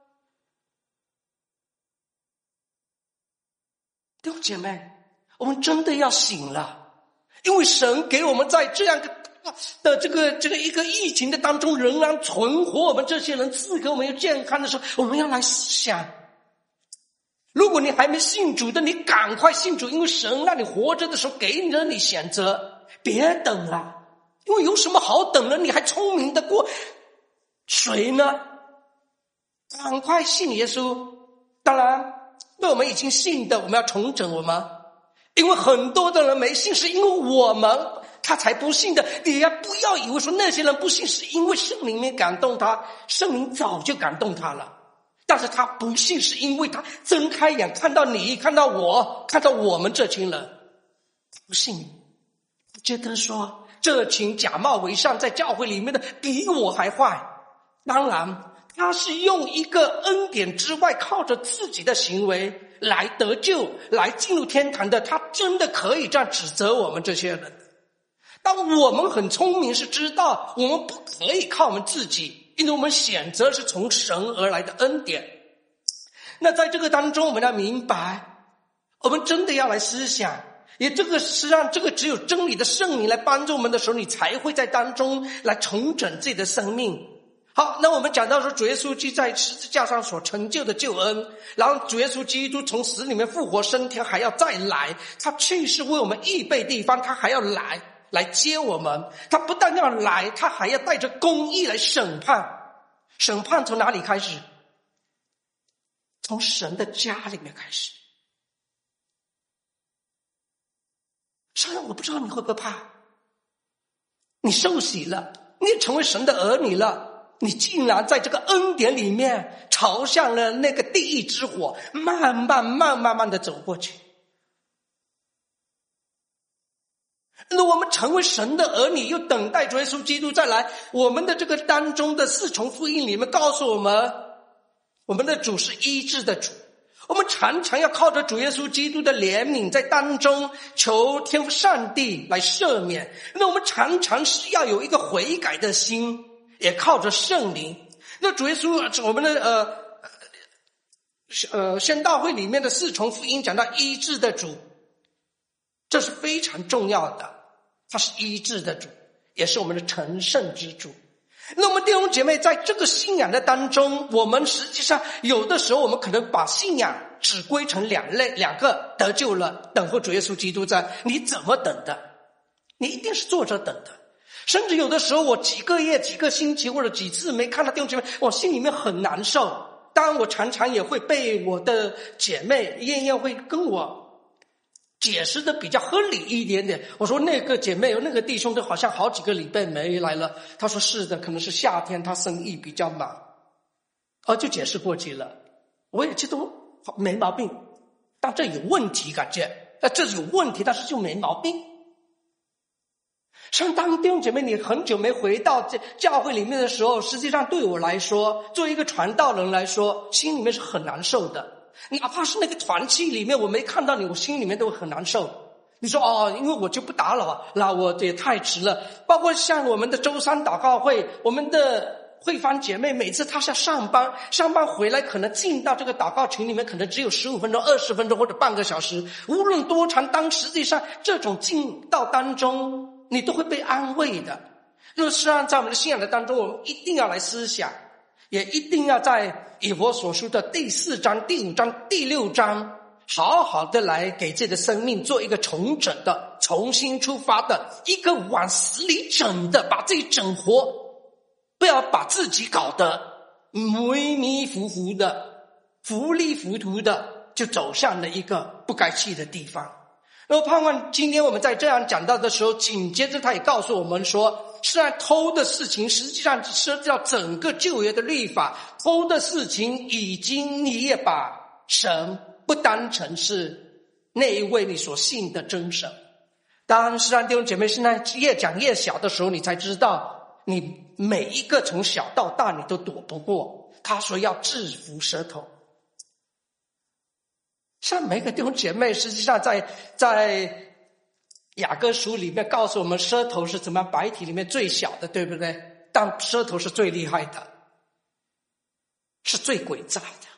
弟兄姐妹，我们真的要醒了，因为神给我们在这样的这个这个一个疫情的当中仍然存活我们这些人，赐给我们有健康的时候，我们要来想，如果你还没信主的，你赶快信主，因为神让你活着的时候给了你选择，别等了，因为有什么好等的？你还聪明的过谁呢？赶快信耶稣。当然对我们已经信的，我们要重整我们，因为很多的人没信是因为我们他才不信的。你要不要以为说那些人不信是因为圣灵没感动他，圣灵早就感动他了，但是他不信是因为他睁开眼看到你，看到我，看到我们这群人不信，觉得说这群假冒伪善在教会里面的比我还坏。当然他是用一个恩典之外靠着自己的行为来得救，来进入天堂的，他真的可以这样指责我们这些人。当我们很聪明，是知道我们不可以靠我们自己，因为我们选择是从神而来的恩典。那在这个当中我们要明白，我们真的要来思想，也这个实际上这个只有真理的圣灵来帮助我们的时候，你才会在当中来重整自己的生命。 好，那我们讲到说主耶稣基督在十字架上所成就的救恩，然后主耶稣基督从死里面复活升天，还要再来，他去世为我们预备地方，他还要来来接我们。他不但要来，他还要带着公义来审判。审判从哪里开始？从神的家里面开始。虽然我不知道你会不会怕，你受洗了，你也成为神的儿女了，你竟然在这个恩典里面朝向了那个地狱之火，慢慢慢慢慢的走过去。那我们成为神的儿女，又等待主耶稣基督再来。我们的这个当中的四重福音里面告诉我们，我们的主是医治的主。我们常常要靠着主耶稣基督的怜悯，在当中求天父上帝来赦免。那我们常常是要有一个悔改的心，也靠着圣灵。那主耶稣，我们的呃呃宣道会里面的四重福音讲到医治的主，这是非常重要的。他是医治的主，也是我们的成圣之主。那我们弟兄姐妹在这个信仰的当中，我们实际上有的时候我们可能把信仰只归成两类，两个得救了，等候主耶稣基督在。你怎么等的？你一定是坐着等的。甚至有的时候我几个月几个星期或者几次没看到弟兄姐妹，我心里面很难受。当然我常常也会被我的姐妹燕燕会跟我解释的比较合理一点点。我说那个姐妹那个弟兄都好像好几个礼拜没来了。他说是的，可能是夏天他生意比较忙，哦，就解释过去了。我也觉得没毛病，但这有问题，感觉呃这有问题，但是就没毛病。像当弟兄姐妹你很久没回到这教会里面的时候，实际上对我来说，作为一个传道人来说，心里面是很难受的。哪怕是那个团契里面我没看到你，我心里面都很难受。你说哦，因为我就不打扰，那我也太迟了。包括像我们的周三祷告会，我们的慧芳姐妹每次她是上班上班回来，可能进到这个祷告群里面可能只有十五分钟二十分钟或者半个小时，无论多长，当实际上这种进到当中你都会被安慰的。那么实际上在我们的信仰的当中，我们一定要来思想，也一定要在以弗所书的第四章第五章第六章好好的来给自己的生命做一个重整的重新出发的一个往死里整的，把自己整活，不要把自己搞得迷迷糊糊的糊里糊涂的就走向了一个不该去的地方。那么盼望今天我们在这样讲到的时候，紧接着他也告诉我们说，虽然偷的事情实际上涉及到整个旧约的律法，偷的事情已经你也把神不当成是那一位你所信的真神。当然实际上弟兄姐妹现在越讲越小的时候，你才知道你每一个从小到大你都躲不过他说要制服舌头。像每个弟兄姐妹实际上在在雅各书里面告诉我们，舌头是怎么样百体里面最小的，对不对？但舌头是最厉害的，是最诡诈的。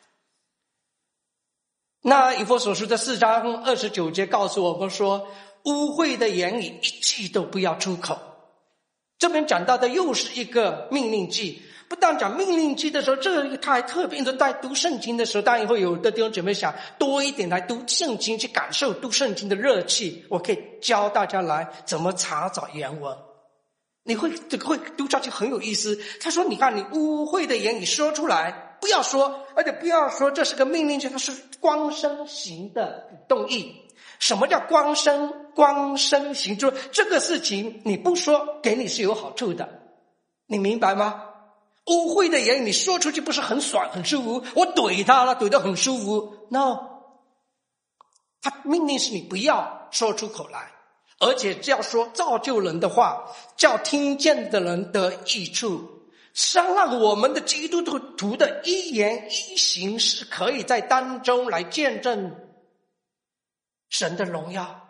那以弗所书的四章二十九节告诉我们说，污秽的言语一句都不要出口。这边讲到的又是一个命令句，不但讲命令句的时候，这个他还特别的在读圣经的时候，当然会有的弟兄姐妹想多一点来读圣经，去感受读圣经的热气，我可以教大家来怎么查找原文。你会会读下去很有意思。他说你看你污秽的言语说出来不要说，而且不要说这是个命令句，它是光身行的动意。什么叫光身光身行？就是这个事情你不说给你是有好处的，你明白吗？污秽的言语你说出去不是很爽很舒服，我怼他了怼得很舒服， no， 他命令是你不要说出口来，而且只要说造就人的话，叫听见的人得益处，是让我们的基督徒的一言一行是可以在当中来见证神的荣耀。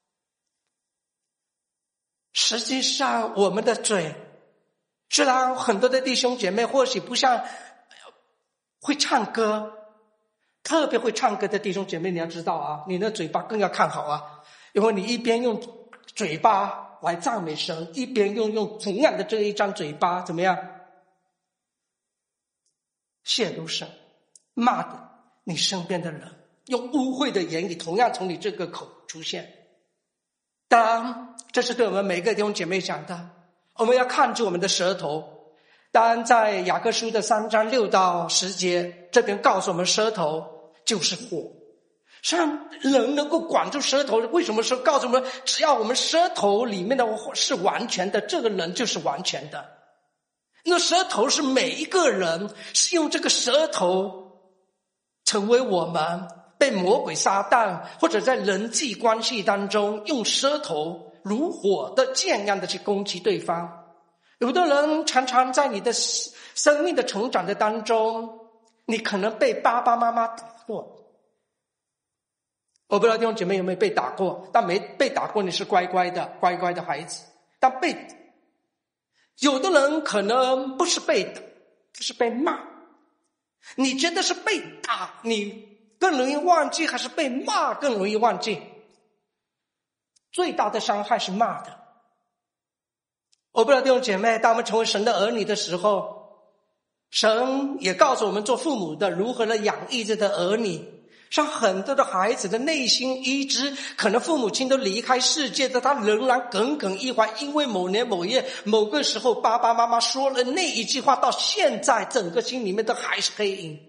实际上我们的嘴，虽然很多的弟兄姐妹或许不像会唱歌，特别会唱歌的弟兄姐妹，你要知道啊，你的嘴巴更要看好啊，因为你一边用嘴巴来赞美神，一边用用同样的这一张嘴巴怎么样亵渎神，骂的你身边的人，用污秽的言语同样从你这个口出现。当然这是对我们每个弟兄姐妹讲的，我们要看住我们的舌头。当然在雅各书的三章六到十节，这边告诉我们舌头就是火。实际上人能够管住舌头，为什么说告诉我们只要我们舌头里面的火是完全的，这个人就是完全的。那舌头是每一个人是用这个舌头成为我们被魔鬼撒旦或者在人际关系当中用舌头如火的剑一样的去攻击对方。有的人常常在你的生命的成长的当中，你可能被爸爸妈妈打过。我不知道弟兄姐妹有没有被打过，但没被打过你是乖乖的乖乖的孩子。但被有的人可能不是被打，就是被骂。你觉得是被打你更容易忘记，还是被骂更容易忘记？最大的伤害是骂的。我不知道弟兄姐妹，当我们成为神的儿女的时候，神也告诉我们做父母的如何来养育这的儿女。像很多的孩子的内心意志，可能父母亲都离开世界的，他仍然耿耿于怀，因为某年某月某个时候爸爸妈妈说了那一句话，到现在整个心里面都还是黑影。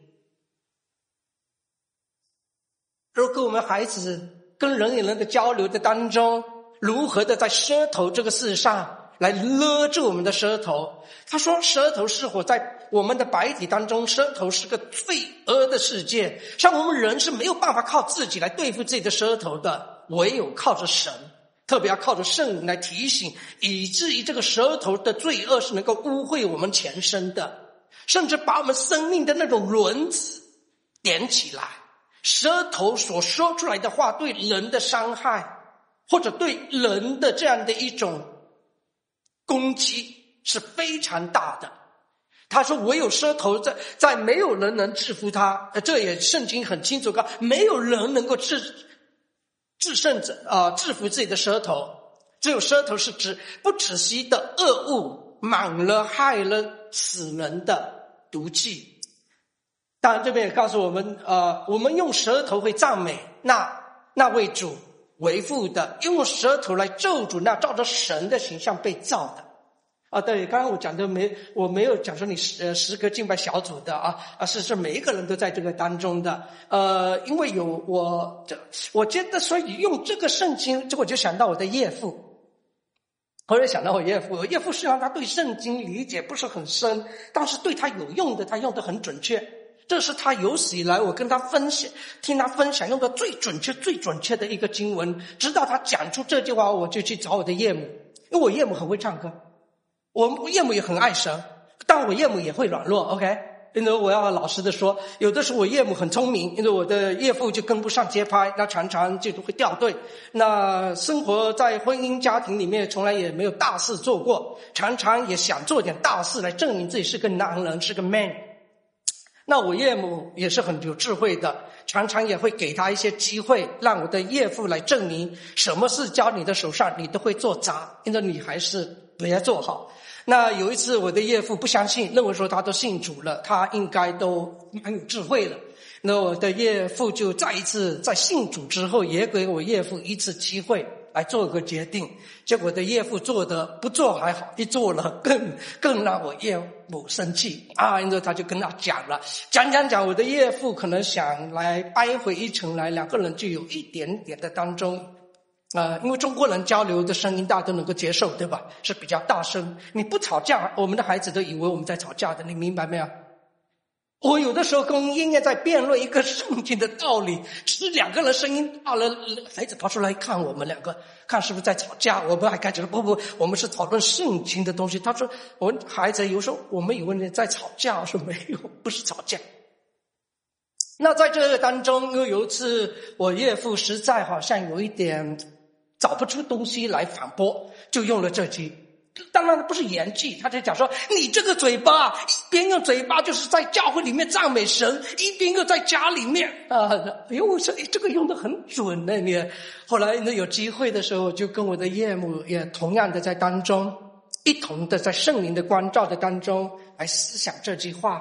如果我们孩子跟人与人的交流的当中，如何的在舌头这个事上来勒住我们的舌头。他说舌头是火，在我们的白体当中，舌头是个罪恶的世界，像我们人是没有办法靠自己来对付自己的舌头的，唯有靠着神，特别要靠着圣灵来提醒，以至于这个舌头的罪恶是能够污秽我们全身的，甚至把我们生命的那种轮子点起来。舌头所说出来的话对人的伤害，或者对人的这样的一种攻击是非常大的。他说唯有舌头在在没有人能制服他，这也圣经很清楚告，没有人能够制制胜者啊、呃、制服自己的舌头，只有舌头是指不止息的恶物，满了害了死人的毒气。当然这边也告诉我们呃，我们用舌头会赞美那那位主为父的，用舌头来咒诅那照着神的形象被造的。啊，对，刚刚我讲的没，我没有讲说你十十个敬拜小组的啊，啊是是每一个人都在这个当中的。呃，因为有我这，我觉得所以用这个圣经，这我就想到我的岳父，我也想到我岳父。我岳父实际上他对圣经理解不是很深，但是对他有用的，他用得很准确。这是他有史以来我跟他分享，听他分享用的最准确、最准确的一个经文。直到他讲出这句话，我就去找我的岳母，因为我岳母很会唱歌。我岳母也很爱神，但我岳母也会软弱 OK， 因为我要老实的说，有的时候我岳母很聪明，因为我的岳父就跟不上节拍，那常常就会掉队。那生活在婚姻家庭里面从来也没有大事做过，常常也想做点大事来证明自己是个男人，是个 man。 那我岳母也是很有智慧的，常常也会给他一些机会，让我的岳父来证明什么事交你的手上你都会做砸，因为你还是不要做好。那有一次我的岳父不相信，认为说他都信主了，他应该都蛮有智慧了。那我的岳父就再一次在信主之后，也给我岳父一次机会来做个决定。结果我的岳父做的不做还好，一做了更更让我岳母生气啊！因为他就跟他讲了，讲讲讲，我的岳父可能想来掰回一层来，两个人就有一点点的当中。呃，因为中国人交流的声音大家都能够接受，对吧？是比较大声。你不吵架，我们的孩子都以为我们在吵架的，你明白没有？我有的时候跟燕燕在辩论一个圣经的道理，只是两个人声音大了，孩子跑出来看我们两个，看是不是在吵架。我们还开始说不不，我们是讨论圣经的东西。他说我孩子有时候我们以为你在吵架，我说没有，不是吵架。那在这个当中，又有一次我岳父实在好像有一点找不出东西来反驳，就用了这句，当然不是言句，他就讲说你这个嘴巴一边用嘴巴就是在教会里面赞美神，一边又在家里面啊，哎呦，我说哎，这个用得很准呢。你后来呢有机会的时候，就跟我的岳母也同样的在当中，一同的在圣灵的光照的当中来思想这句话。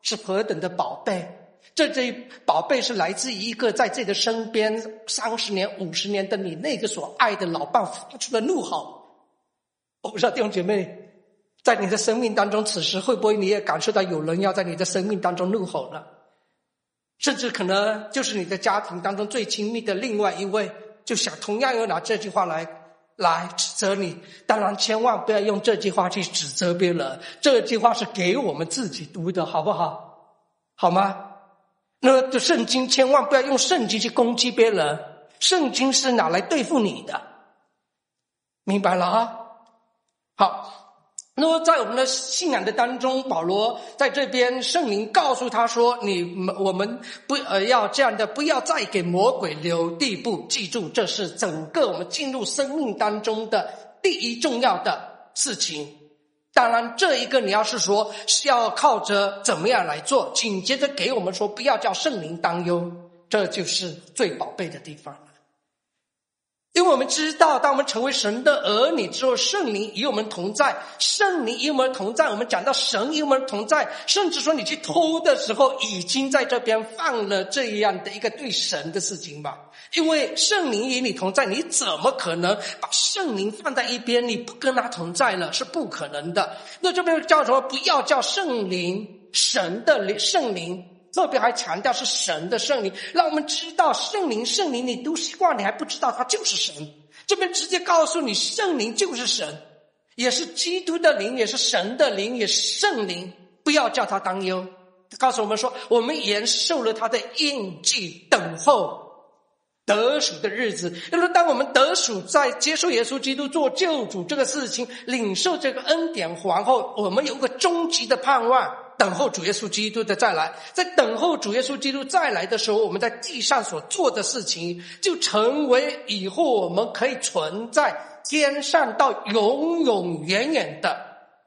是何等的宝贝。这这宝贝是来自于一个在自己的身边三十年、五十年的你那个所爱的老伴发出的怒吼。我不知道弟兄姐妹，在你的生命当中，此时会不会你也感受到有人要在你的生命当中怒吼呢？甚至可能就是你的家庭当中最亲密的另外一位，就想同样又拿这句话来来指责你。当然千万不要用这句话去指责别人，这句话是给我们自己读的，好不好？好吗？那这圣经千万不要用圣经去攻击别人，圣经是拿来对付你的，明白了啊？好，那么在我们的信仰的当中，保罗在这边圣灵告诉他说，你我们不呃要这样的，不要再给魔鬼留地步。记住，这是整个我们进入生命当中的第一重要的事情。当然这一个你要是说是要靠着怎么样来做，紧接着给我们说不要叫圣灵担忧，这就是最宝贝的地方了。因为我们知道，当我们成为神的儿女之后，圣灵与我们同在，圣灵与我们同在，我们讲到神与我们同在，甚至说你去偷的时候已经在这边犯了这样的一个对神的事情吧。因为圣灵与你同在，你怎么可能把圣灵放在一边，你不跟他同在了，是不可能的。那这边叫什么？不要叫圣灵，神的圣灵，特别还强调是神的圣灵，让我们知道圣灵圣灵你读习惯你还不知道他就是神，这边直接告诉你圣灵就是神，也是基督的灵，也是神的灵，也是圣灵，不要叫他担忧。告诉我们说，我们延受了他的印记，等候得赎的日子。因为当我们得赎，在接受耶稣基督做救主这个事情，领受这个恩典皇后，我们有个终极的盼望，等候主耶稣基督的再来。在等候主耶稣基督再来的时候，我们在地上所做的事情就成为以后我们可以存在天上到永永远远的。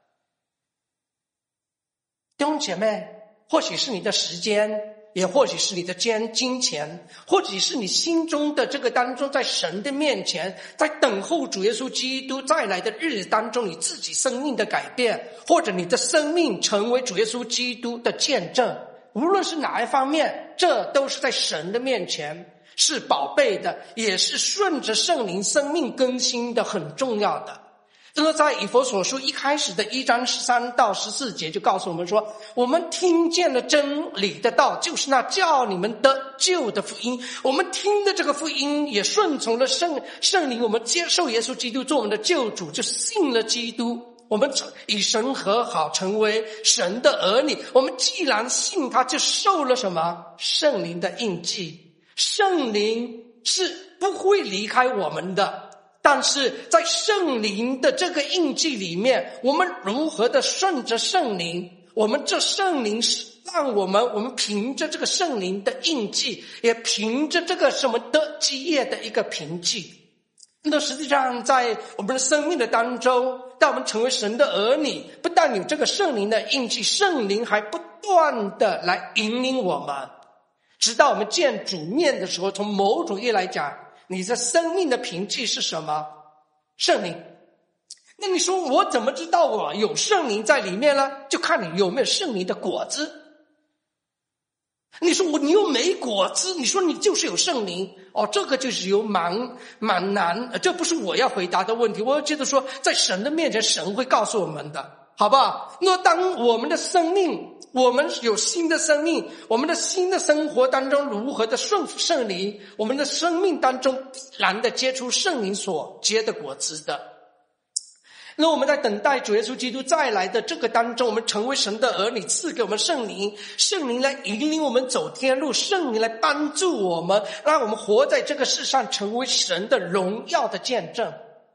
弟兄姐妹，或许是你的时间，也或许是你的金金钱，或许是你心中的这个当中，在神的面前，在等候主耶稣基督再来的日子当中，你自己生命的改变，或者你的生命成为主耶稣基督的见证，无论是哪一方面，这都是在神的面前是宝贝的，也是顺着圣灵生命更新的，很重要的。这个在以弗所书一开始的一章十三到十四节就告诉我们说，我们听见了真理的道，就是那叫你们得救的福音。我们听的这个福音也顺从了圣圣灵，我们接受耶稣基督做我们的救主，就信了基督，我们与神和好，成为神的儿女。我们既然信他，就受了什么？圣灵的印记。圣灵是不会离开我们的，但是在圣灵的这个印记里面，我们如何的顺着圣灵，我们这圣灵是让我们我们凭着这个圣灵的印记，也凭着这个什么的基业的一个凭据。那实际上在我们的生命的当中，当我们成为神的儿女，不但有这个圣灵的印记，圣灵还不断的来引领我们，直到我们见主面的时候，从某种意义来讲，你的生命的凭据是什么？圣灵。那你说我怎么知道我有圣灵在里面呢？就看你有没有圣灵的果子。你说我你又没果子，你说你就是有圣灵哦，这个就是有蛮蛮难，这不是我要回答的问题。我觉得说在神的面前，神会告诉我们的，好不好？那当我们的生命，我们有新的生命，我们的新的生活当中如何的顺服圣灵，我们的生命当中必然的结出圣灵所结的果子的。那我们在等待主耶稣基督再来的这个当中，我们成为神的儿女，赐给我们圣灵，圣灵来引领我们走天路，圣灵来帮助我们，让我们活在这个世上，成为神的荣耀的见证。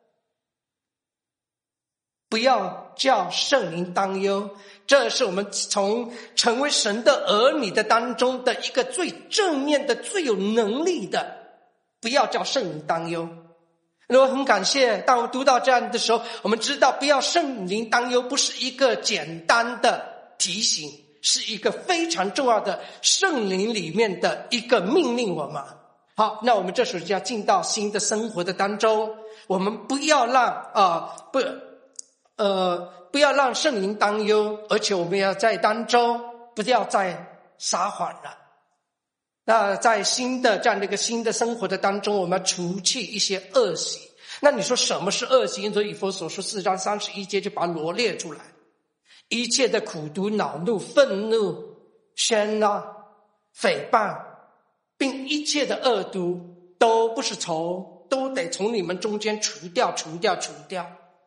不要叫圣灵担忧，这是我们从成为神的儿女的当中的一个最正面的、最有能力的。不要叫圣灵担忧。我很感谢，当我们读到这样的时候，我们知道不要圣灵担忧不是一个简单的提醒，是一个非常重要的圣灵里面的一个命令我们。好，那我们这时候就要进到新的生活的当中，我们不要让啊、呃、不呃不要让圣灵担忧，而且我们要在当中不要再撒谎了。那在新的这样的一个新的生活的当中，我们要除去一些恶习。那你说什么是恶习？因此以弗所书四章三十一节就把它罗列出来，一切的苦毒、恼怒、愤怒、喧闹、诽谤，并一切的恶毒，都不是从，都得从你们中间除掉、除掉、除掉。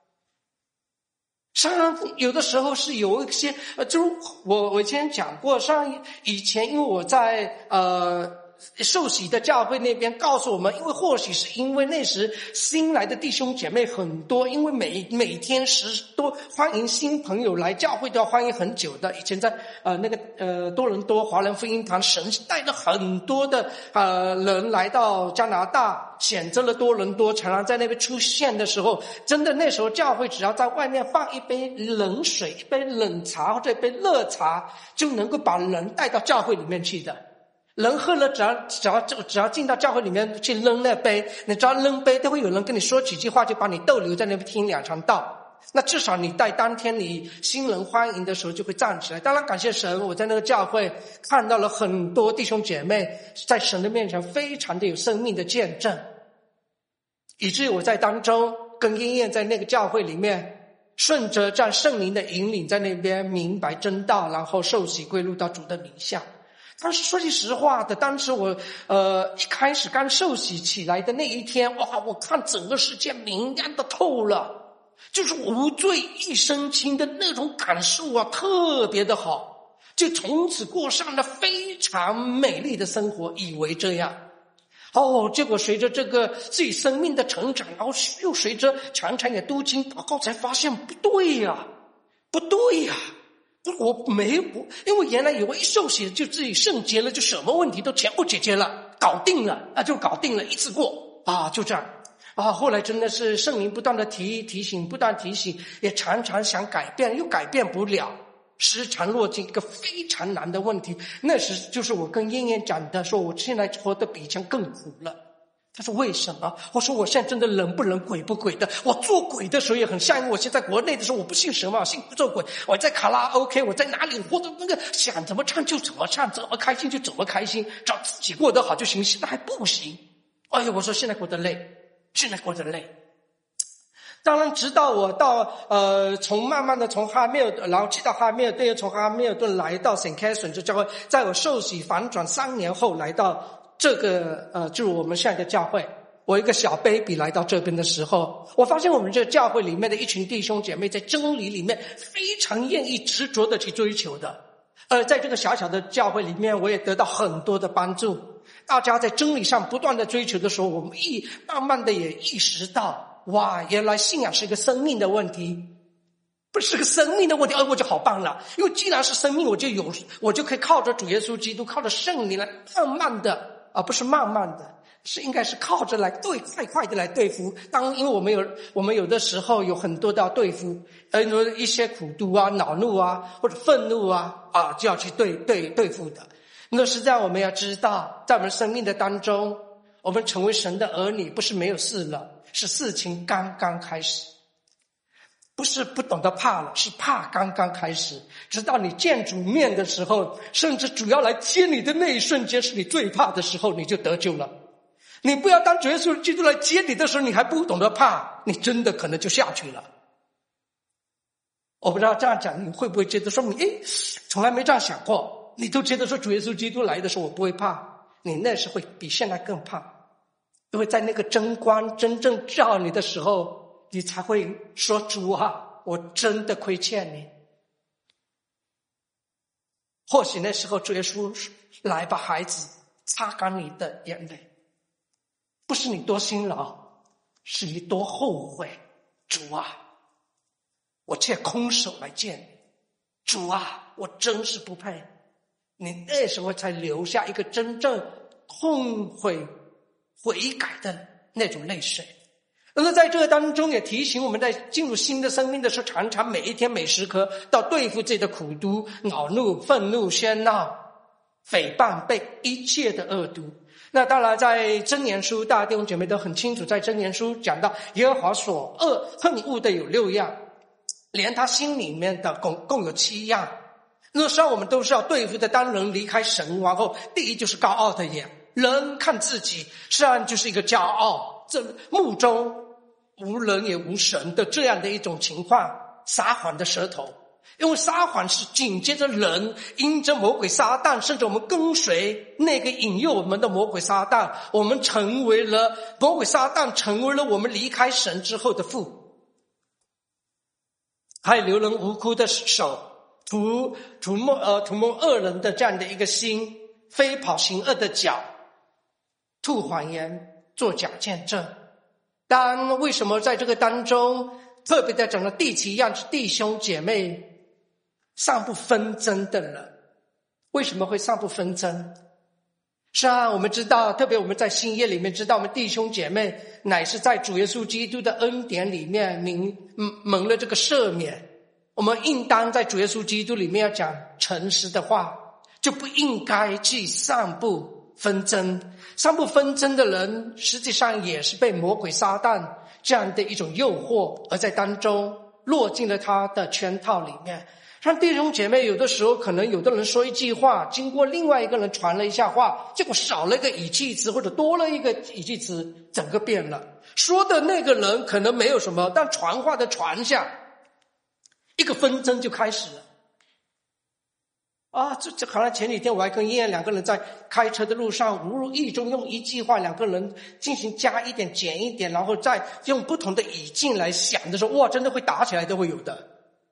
上有的时候是有一些，呃，就是我我以前讲过，上以前因为我在呃。受洗的教会那边告诉我们，因为或许是因为那时新来的弟兄姐妹很多，因为每每天十多欢迎新朋友来教会都要欢迎很久的。以前在呃那个呃多伦多华人福音堂，神带着很多的呃人来到加拿大，选择了多伦多，常常在那边出现的时候，真的那时候教会只要在外面放一杯冷水、一杯冷茶或者一杯热茶，就能够把人带到教会里面去的。人喝了，只要只要只要进到教会里面去扔那杯，你只要扔杯，都会有人跟你说几句话，就把你逗留在那边听两场道。那至少你在当天你新人欢迎的时候就会站起来。当然感谢神，我在那个教会看到了很多弟兄姐妹在神的面前非常的有生命的见证，以至于我在当中跟燕燕在那个教会里面顺着这样圣灵的引领，在那边明白真道，然后受洗归入到主的名下。但是说句实话的，当时我呃一开始刚受洗起来的那一天，哇，我看整个世界明亮的透了，就是无罪一身轻的那种感受啊，特别的好，就从此过上了非常美丽的生活，以为这样。哦，结果随着这个自己生命的成长，然后又随着常常也读经祷告，才发现不对呀、啊，不对呀、啊。我没有，因为原来以为一受洗就自己圣洁了，就什么问题都全部解决了，搞定了啊，就搞定了，一次过啊，就这样啊。后来真的是圣灵不断的提提醒，不断提醒，也常常想改变，又改变不了，时常落进一个非常难的问题。那时就是我跟燕燕讲的，说我现在活得比以前更苦了。他说为什么？我说我现在真的人不人鬼不鬼的，我做鬼的时候也很像，因为我现在国内的时候我不信神嘛，我信不做鬼，我在卡拉 OK， 我在哪里我都那个想怎么唱就怎么唱，怎么开心就怎么开心，只要自己过得好就行，现在还不行。哎呀，我说现在过得累，现在过得累。当然直到我到呃从慢慢的从哈密尔顿，然后去到哈密尔顿，又从哈密尔顿来到圣凯瑟这教会，在我受洗反转三年后来到这个呃，就是我们现在的教会，我一个小 baby 来到这边的时候，我发现我们这个教会里面的一群弟兄姐妹在真理里面非常愿意执着的去追求的。而在这个小小的教会里面，我也得到很多的帮助。大家在真理上不断的追求的时候，我们意慢慢的也意识到，哇，原来信仰是一个生命的问题，不是个生命的问题，而我就好棒了。因为既然是生命，我就有，我就可以靠着主耶稣基督，靠着圣灵来慢慢的。而不是慢慢的，是应该是靠着来对快快的来对付。当因为我们有我们有的时候有很多的要对付，呃一些苦毒啊、恼怒啊或者愤怒啊啊就要去对对对付的。那实际上我们要知道，在我们生命的当中，我们成为神的儿女不是没有事了，是事情刚刚开始。不是不懂得怕了，是怕刚刚开始。直到你见主面的时候，甚至主要来接你的那一瞬间，是你最怕的时候，你就得救了。你不要当主耶稣基督来接你的时候，你还不懂得怕，你真的可能就下去了。我不知道这样讲你会不会觉得说你诶从来没这样想过，你都觉得说主耶稣基督来的时候我不会怕，你那时会比现在更怕。因为在那个真光真正照你的时候，你才会说主啊，我真的亏欠你。或许那时候主耶稣来把孩子擦干你的眼泪，不是你多辛劳，是你多后悔。主啊，我却空手来见你，主啊，我真是不配。你那时候才留下一个真正痛悔悔改的那种泪水。而在这个当中也提醒我们，在进入新的生命的时候，常常每一天每时刻到对付自己的苦毒、恼怒、愤怒、喧闹、诽谤，被一切的恶毒。那当然在箴言书，大家弟兄姐妹都很清楚，在箴言书讲到耶和华所恶恨恶的有六样，连他心里面的共共有七样。 那实际上我们都是要对付的。当人离开神，然后第一就是高傲的眼，人看自己实际上就是一个骄傲，这目中无人也无神的这样的一种情况，撒谎的舌头。因为撒谎是紧接着人因着魔鬼撒旦，甚至我们跟随那个引诱我们的魔鬼撒旦，我们成为了魔鬼撒旦，成为了我们离开神之后的父。还有流人无辜的手，涂涂抹呃涂抹恶人的这样的一个心，飞跑行恶的脚，吐谎言，作假见证。当为什么在这个当中特别的讲到第七样是弟兄姐妹尚不纷争的人，为什么会尚不纷争？是啊，我们知道，特别我们在新约里面知道，我们弟兄姐妹乃是在主耶稣基督的恩典里面蒙蒙了这个赦免。我们应当在主耶稣基督里面要讲诚实的话，就不应该去尚不纷争。尚不纷争的人实际上也是被魔鬼撒旦这样的一种诱惑，而在当中落进了他的圈套里面。像弟兄姐妹有的时候可能有的人说一句话，经过另外一个人传了一下话，结果少了一个语气词或者多了一个语气词，整个变了。说的那个人可能没有什么，但传话的传下，一个纷争就开始了。啊，这这好像前几天我还跟燕燕两个人在开车的路上，无意中用一句话，两个人进行加一点减一点，然后再用不同的语境来想的时候，哇，真的会打起来，都会有的。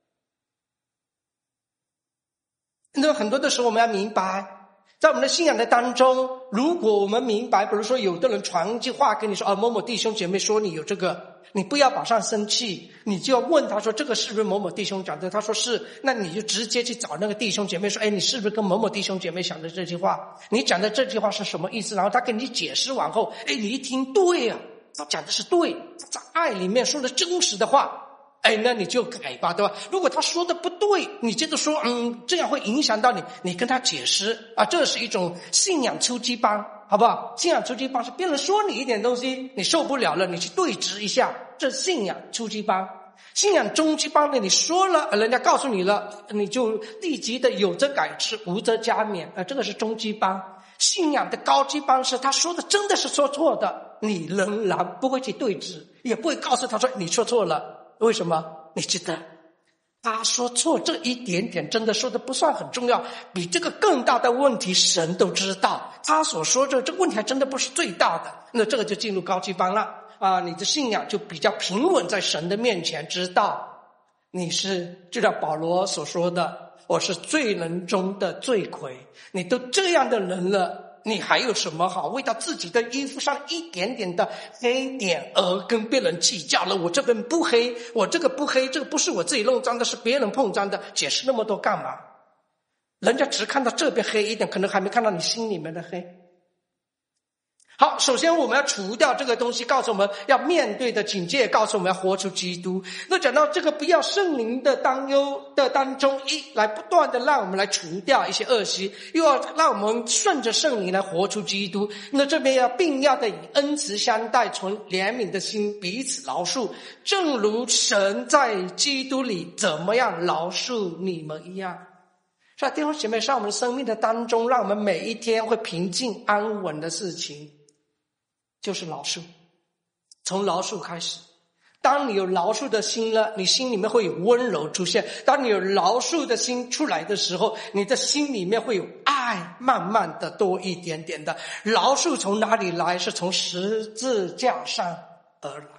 那很多的时候我们要明白，在我们的信仰的当中，如果我们明白，比如说有的人传一句话跟你说，啊，某某弟兄姐妹说你有这个，你不要马上生气，你就要问他说这个是不是某某弟兄讲的，他说是，那你就直接去找那个弟兄姐妹说，哎，你是不是跟某某弟兄姐妹讲的这句话，你讲的这句话是什么意思，然后他跟你解释完后，哎，你一听对啊，他讲的是对，在爱里面说的真实的话，哎，那你就改吧，对吧？如果他说的不对，你接着说，嗯，这样会影响到你，你跟他解释啊，这是一种信仰初级班，好不好？信仰初级班是别人说你一点东西，你受不了了，你去对质一下，这是信仰初级班。信仰中级班呢，你说了，人家告诉你了，你就立即的有则改之，无则加勉啊，这个是中级班。信仰的高级班是他说的真的是说错的，你仍然不会去对质，也不会告诉他说你说错了。为什么？你记得他说错这一点点真的说的不算很重要，比这个更大的问题神都知道，他所说的这个问题还真的不是最大的，那这个就进入高级班了啊！你的信仰就比较平稳在神的面前，知道你是就像保罗所说的，我是罪人中的罪魁，你都这样的人了，你还有什么好为到自己的衣服上一点点的黑点而跟别人计较了？我这边不黑，我这个不黑，这个不是我自己弄脏的，是别人碰脏的，解释那么多干嘛？人家只看到这边黑一点，可能还没看到你心里面的黑。好，首先我们要除掉这个东西，告诉我们要面对的警戒，告诉我们要活出基督。那讲到这个不要圣灵的担忧的当中，一来不断的让我们来除掉一些恶习，又要让我们顺着圣灵来活出基督。那这边要并要的以恩慈相待，存怜悯的心，彼此饶恕，正如神在基督里怎么样饶恕你们一样。所以弟兄姐妹，在我们的生命的当中，让我们每一天会平静安稳的事情就是饶恕，从饶恕开始。当你有饶恕的心了，你心里面会有温柔出现。当你有饶恕的心出来的时候，你的心里面会有爱，慢慢的多一点点的。饶恕从哪里来？是从十字架上而来。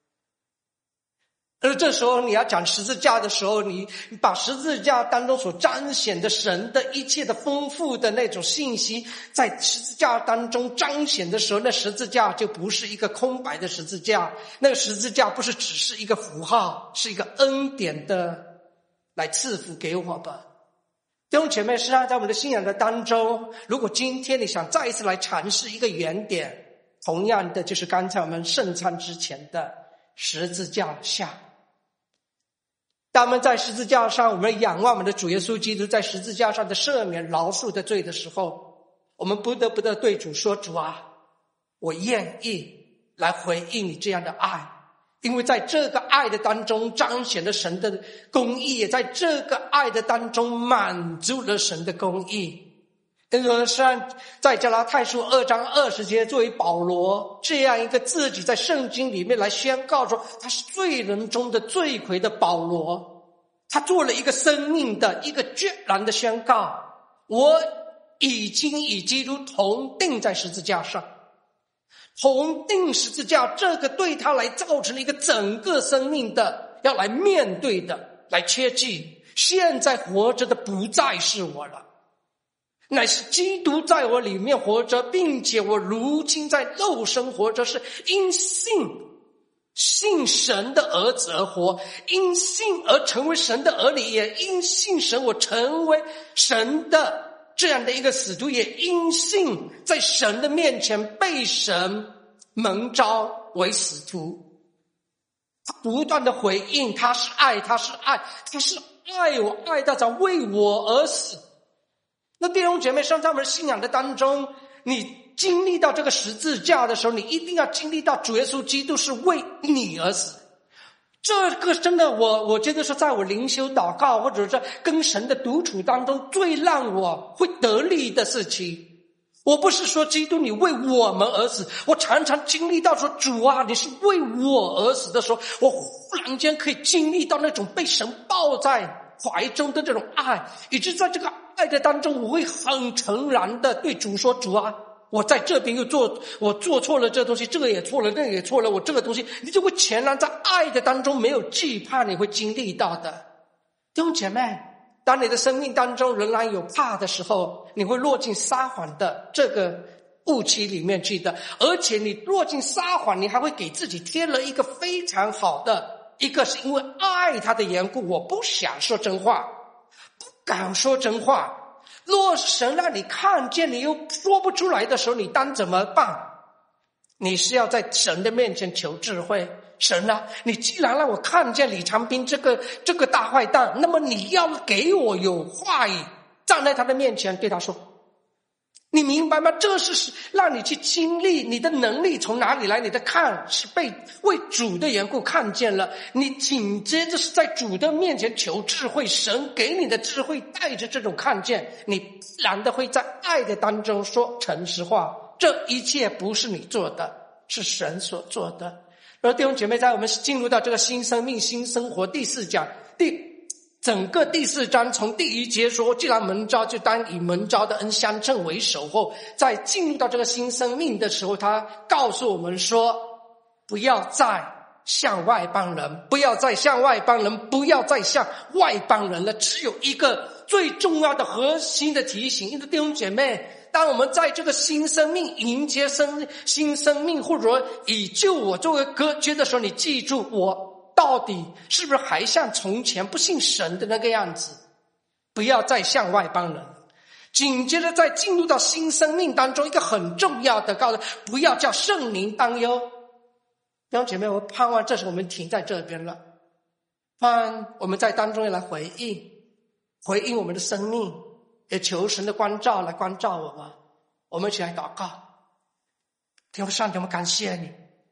而这时候你要讲十字架的时候，你把十字架当中所彰显的神的一切的丰富的那种信息，在十字架当中彰显的时候，那十字架就不是一个空白的十字架，那个十字架不是只是一个符号，是一个恩典的来赐福给我们。弟兄姐妹，实际上在我们的信仰的当中，如果今天你想再一次来尝试一个原点，同样的就是刚才我们圣餐之前的十字架下。当我们在十字架上，我们仰望我们的主耶稣基督在十字架上的赦免饶恕的罪的时候，我们不得不得对主说，主啊，我愿意来回应你这样的爱， 因为在这个爱的当中彰显了神的公义，也在这个爱的当中满足了神的公义。因此上在加拉太书二章二十节，作为保罗这样一个自己在圣经里面来宣告说他是罪人中的罪魁的保罗，他做了一个生命的一个决然的宣告，我已经与基督同钉在十字架上。同钉十字架，这个对他来造成了一个整个生命的要来面对的，来切记现在活着的不再是我了，乃是基督在我里面活着，并且我如今在肉身活着，是因信信神的儿子而活，因信而成为神的儿女，也因信神我成为神的这样的一个使徒，也因信在神的面前被神蒙召为使徒。他不断的回应，他是爱，他是爱，他是爱我，爱到他为我而死。那弟兄姐妹，在我们的信仰的当中，你经历到这个十字架的时候，你一定要经历到主耶稣基督是为你而死。这个真的，我我觉得说，在我灵修祷告或者是跟神的独处当中，最让我会得力的事情，我不是说基督你为我们而死，我常常经历到说主啊你是为我而死的时候，我忽然间可以经历到那种被神抱在怀中的这种爱，以致在这个爱的当中，我会很诚然的对主说，主啊，我在这边又做我做错了这东西，这个也错了，那个也错了，我这个东西，你就会全然在爱的当中没有惧怕，你会经历到的。弟兄姐妹，当你的生命当中仍然有怕的时候，你会落进撒谎的这个误区里面去的，而且你落进撒谎，你还会给自己贴了一个非常好的一个，是因为爱他的缘故，我不想说真话，不敢说真话。若神让你看见你又说不出来的时候，你当怎么办？你是要在神的面前求智慧。神啊，你既然让我看见李长斌这个这个大坏蛋，那么你要给我有话语，站在他的面前对他说，你明白吗？这是让你去经历，你的能力从哪里来？你的看是被为主的缘故看见了，你紧接着是在主的面前求智慧，神给你的智慧带着这种看见，你必然的会在爱的当中说诚实话。这一切不是你做的，是神所做的。而弟兄姐妹，在我们进入到这个新生命新生活第四讲，第整个第四章从第一节说，既然蒙召，就当以蒙召的恩相称为首后，在进入到这个新生命的时候，他告诉我们说，不要再向外邦人，不要再向外邦人，不要再向外邦人了。只有一个最重要的核心的提醒，因为弟兄姐妹，当我们在这个新生命迎接生新生命，或者说以救我作为隔绝的时候，你记住，我到底是不是还像从前不信神的那个样子？不要再向外邦人。紧接着在进入到新生命当中，一个很重要的告诉，不要叫圣灵担忧。弟兄姐妹，我盼望这时我们停在这边了，盼望我们在当中要来回应回应我们的生命，也求神的光照来光照我们。我们一起来祷告。天父上帝，我们感谢你，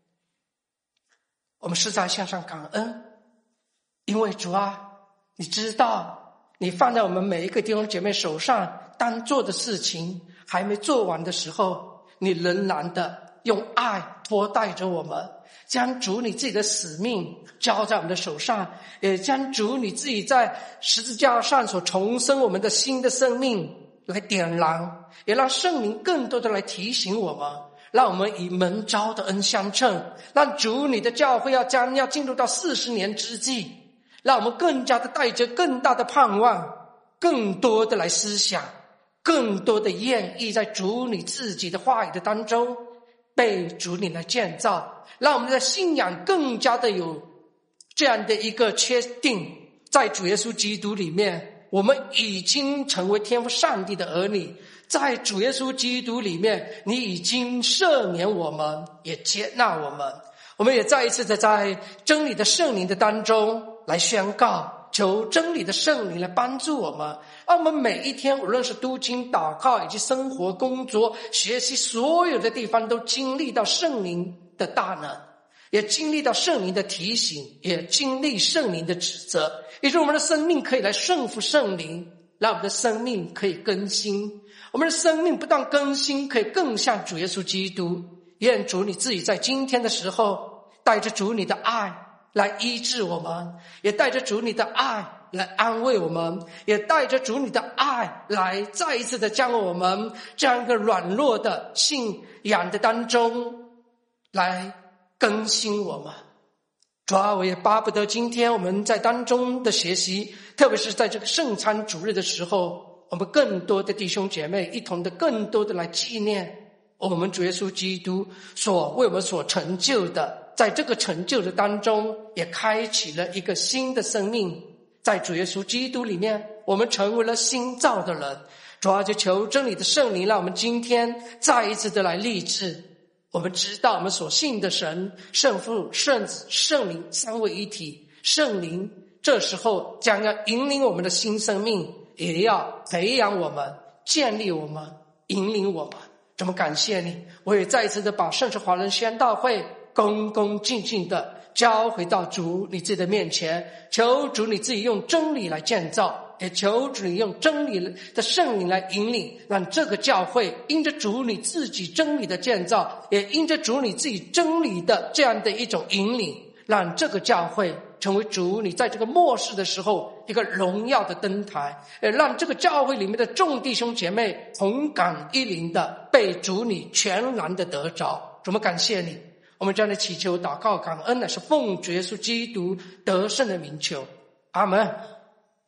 我们实在向上感恩，因为主啊，你知道你放在我们每一个弟兄姐妹手上当做的事情还没做完的时候，你仍然的用爱托带着我们，将主你自己的使命交在我们的手上，也将主你自己在十字架上所重生我们的新的生命来点燃，也让圣灵更多的来提醒我们，让我们以蒙召的恩相称，让主你的教会要将要进入到四十年之际，让我们更加的带着更大的盼望，更多的来思想，更多的愿意在主你自己的话语的当中被主你来建造，让我们的信仰更加的有这样的一个确定，在主耶稣基督里面，我们已经成为天父上帝的儿女，在主耶稣基督里面，你已经赦免我们，也接纳我们。我们也再一次的在真理的圣灵的当中来宣告，求真理的圣灵来帮助我们，让我们每一天无论是读经祷告以及生活工作学习所有的地方都经历到圣灵的大能， 也经历到圣灵的提醒，也经历圣灵的指责，也就是我们的生命可以来顺服圣灵，让我们的生命可以更新。我们的生命不但更新，可以更像主耶稣基督。愿主你自己在今天的时候，带着主你的爱来医治我们，也带着主你的爱来安慰我们，也带着主你的爱来再一次的将我们这样一个软弱的信仰的当中来更新我们。主啊，我也巴不得今天我们在当中的学习，特别是在这个圣餐主日的时候，我们更多的弟兄姐妹一同的更多的来纪念我们主耶稣基督所为我们所成就的，在这个成就的当中也开启了一个新的生命。在主耶稣基督里面，我们成为了新造的人。主啊，就求真理的圣灵让我们今天再一次的来立志，我们知道我们所信的神圣父圣子圣灵三位一体，圣灵这时候将要引领我们的新生命，也要培养我们，建立我们，引领我们。这么感谢你，我也再一次的把圣职华人宣道会恭恭敬敬的交回到主你自己的面前，求主你自己用真理来建造，也求主你用真理的圣灵来引领，让这个教会因着主你自己真理的建造，也因着主你自己真理的这样的一种引领，让这个教会成为主你在这个末世的时候一个荣耀的灯台，也让这个教会里面的众弟兄姐妹同感一灵的被主你全然的得着。主，我们感谢你，我们这样的祈求祷告感恩，乃是奉主耶稣基督得胜的名求，阿们。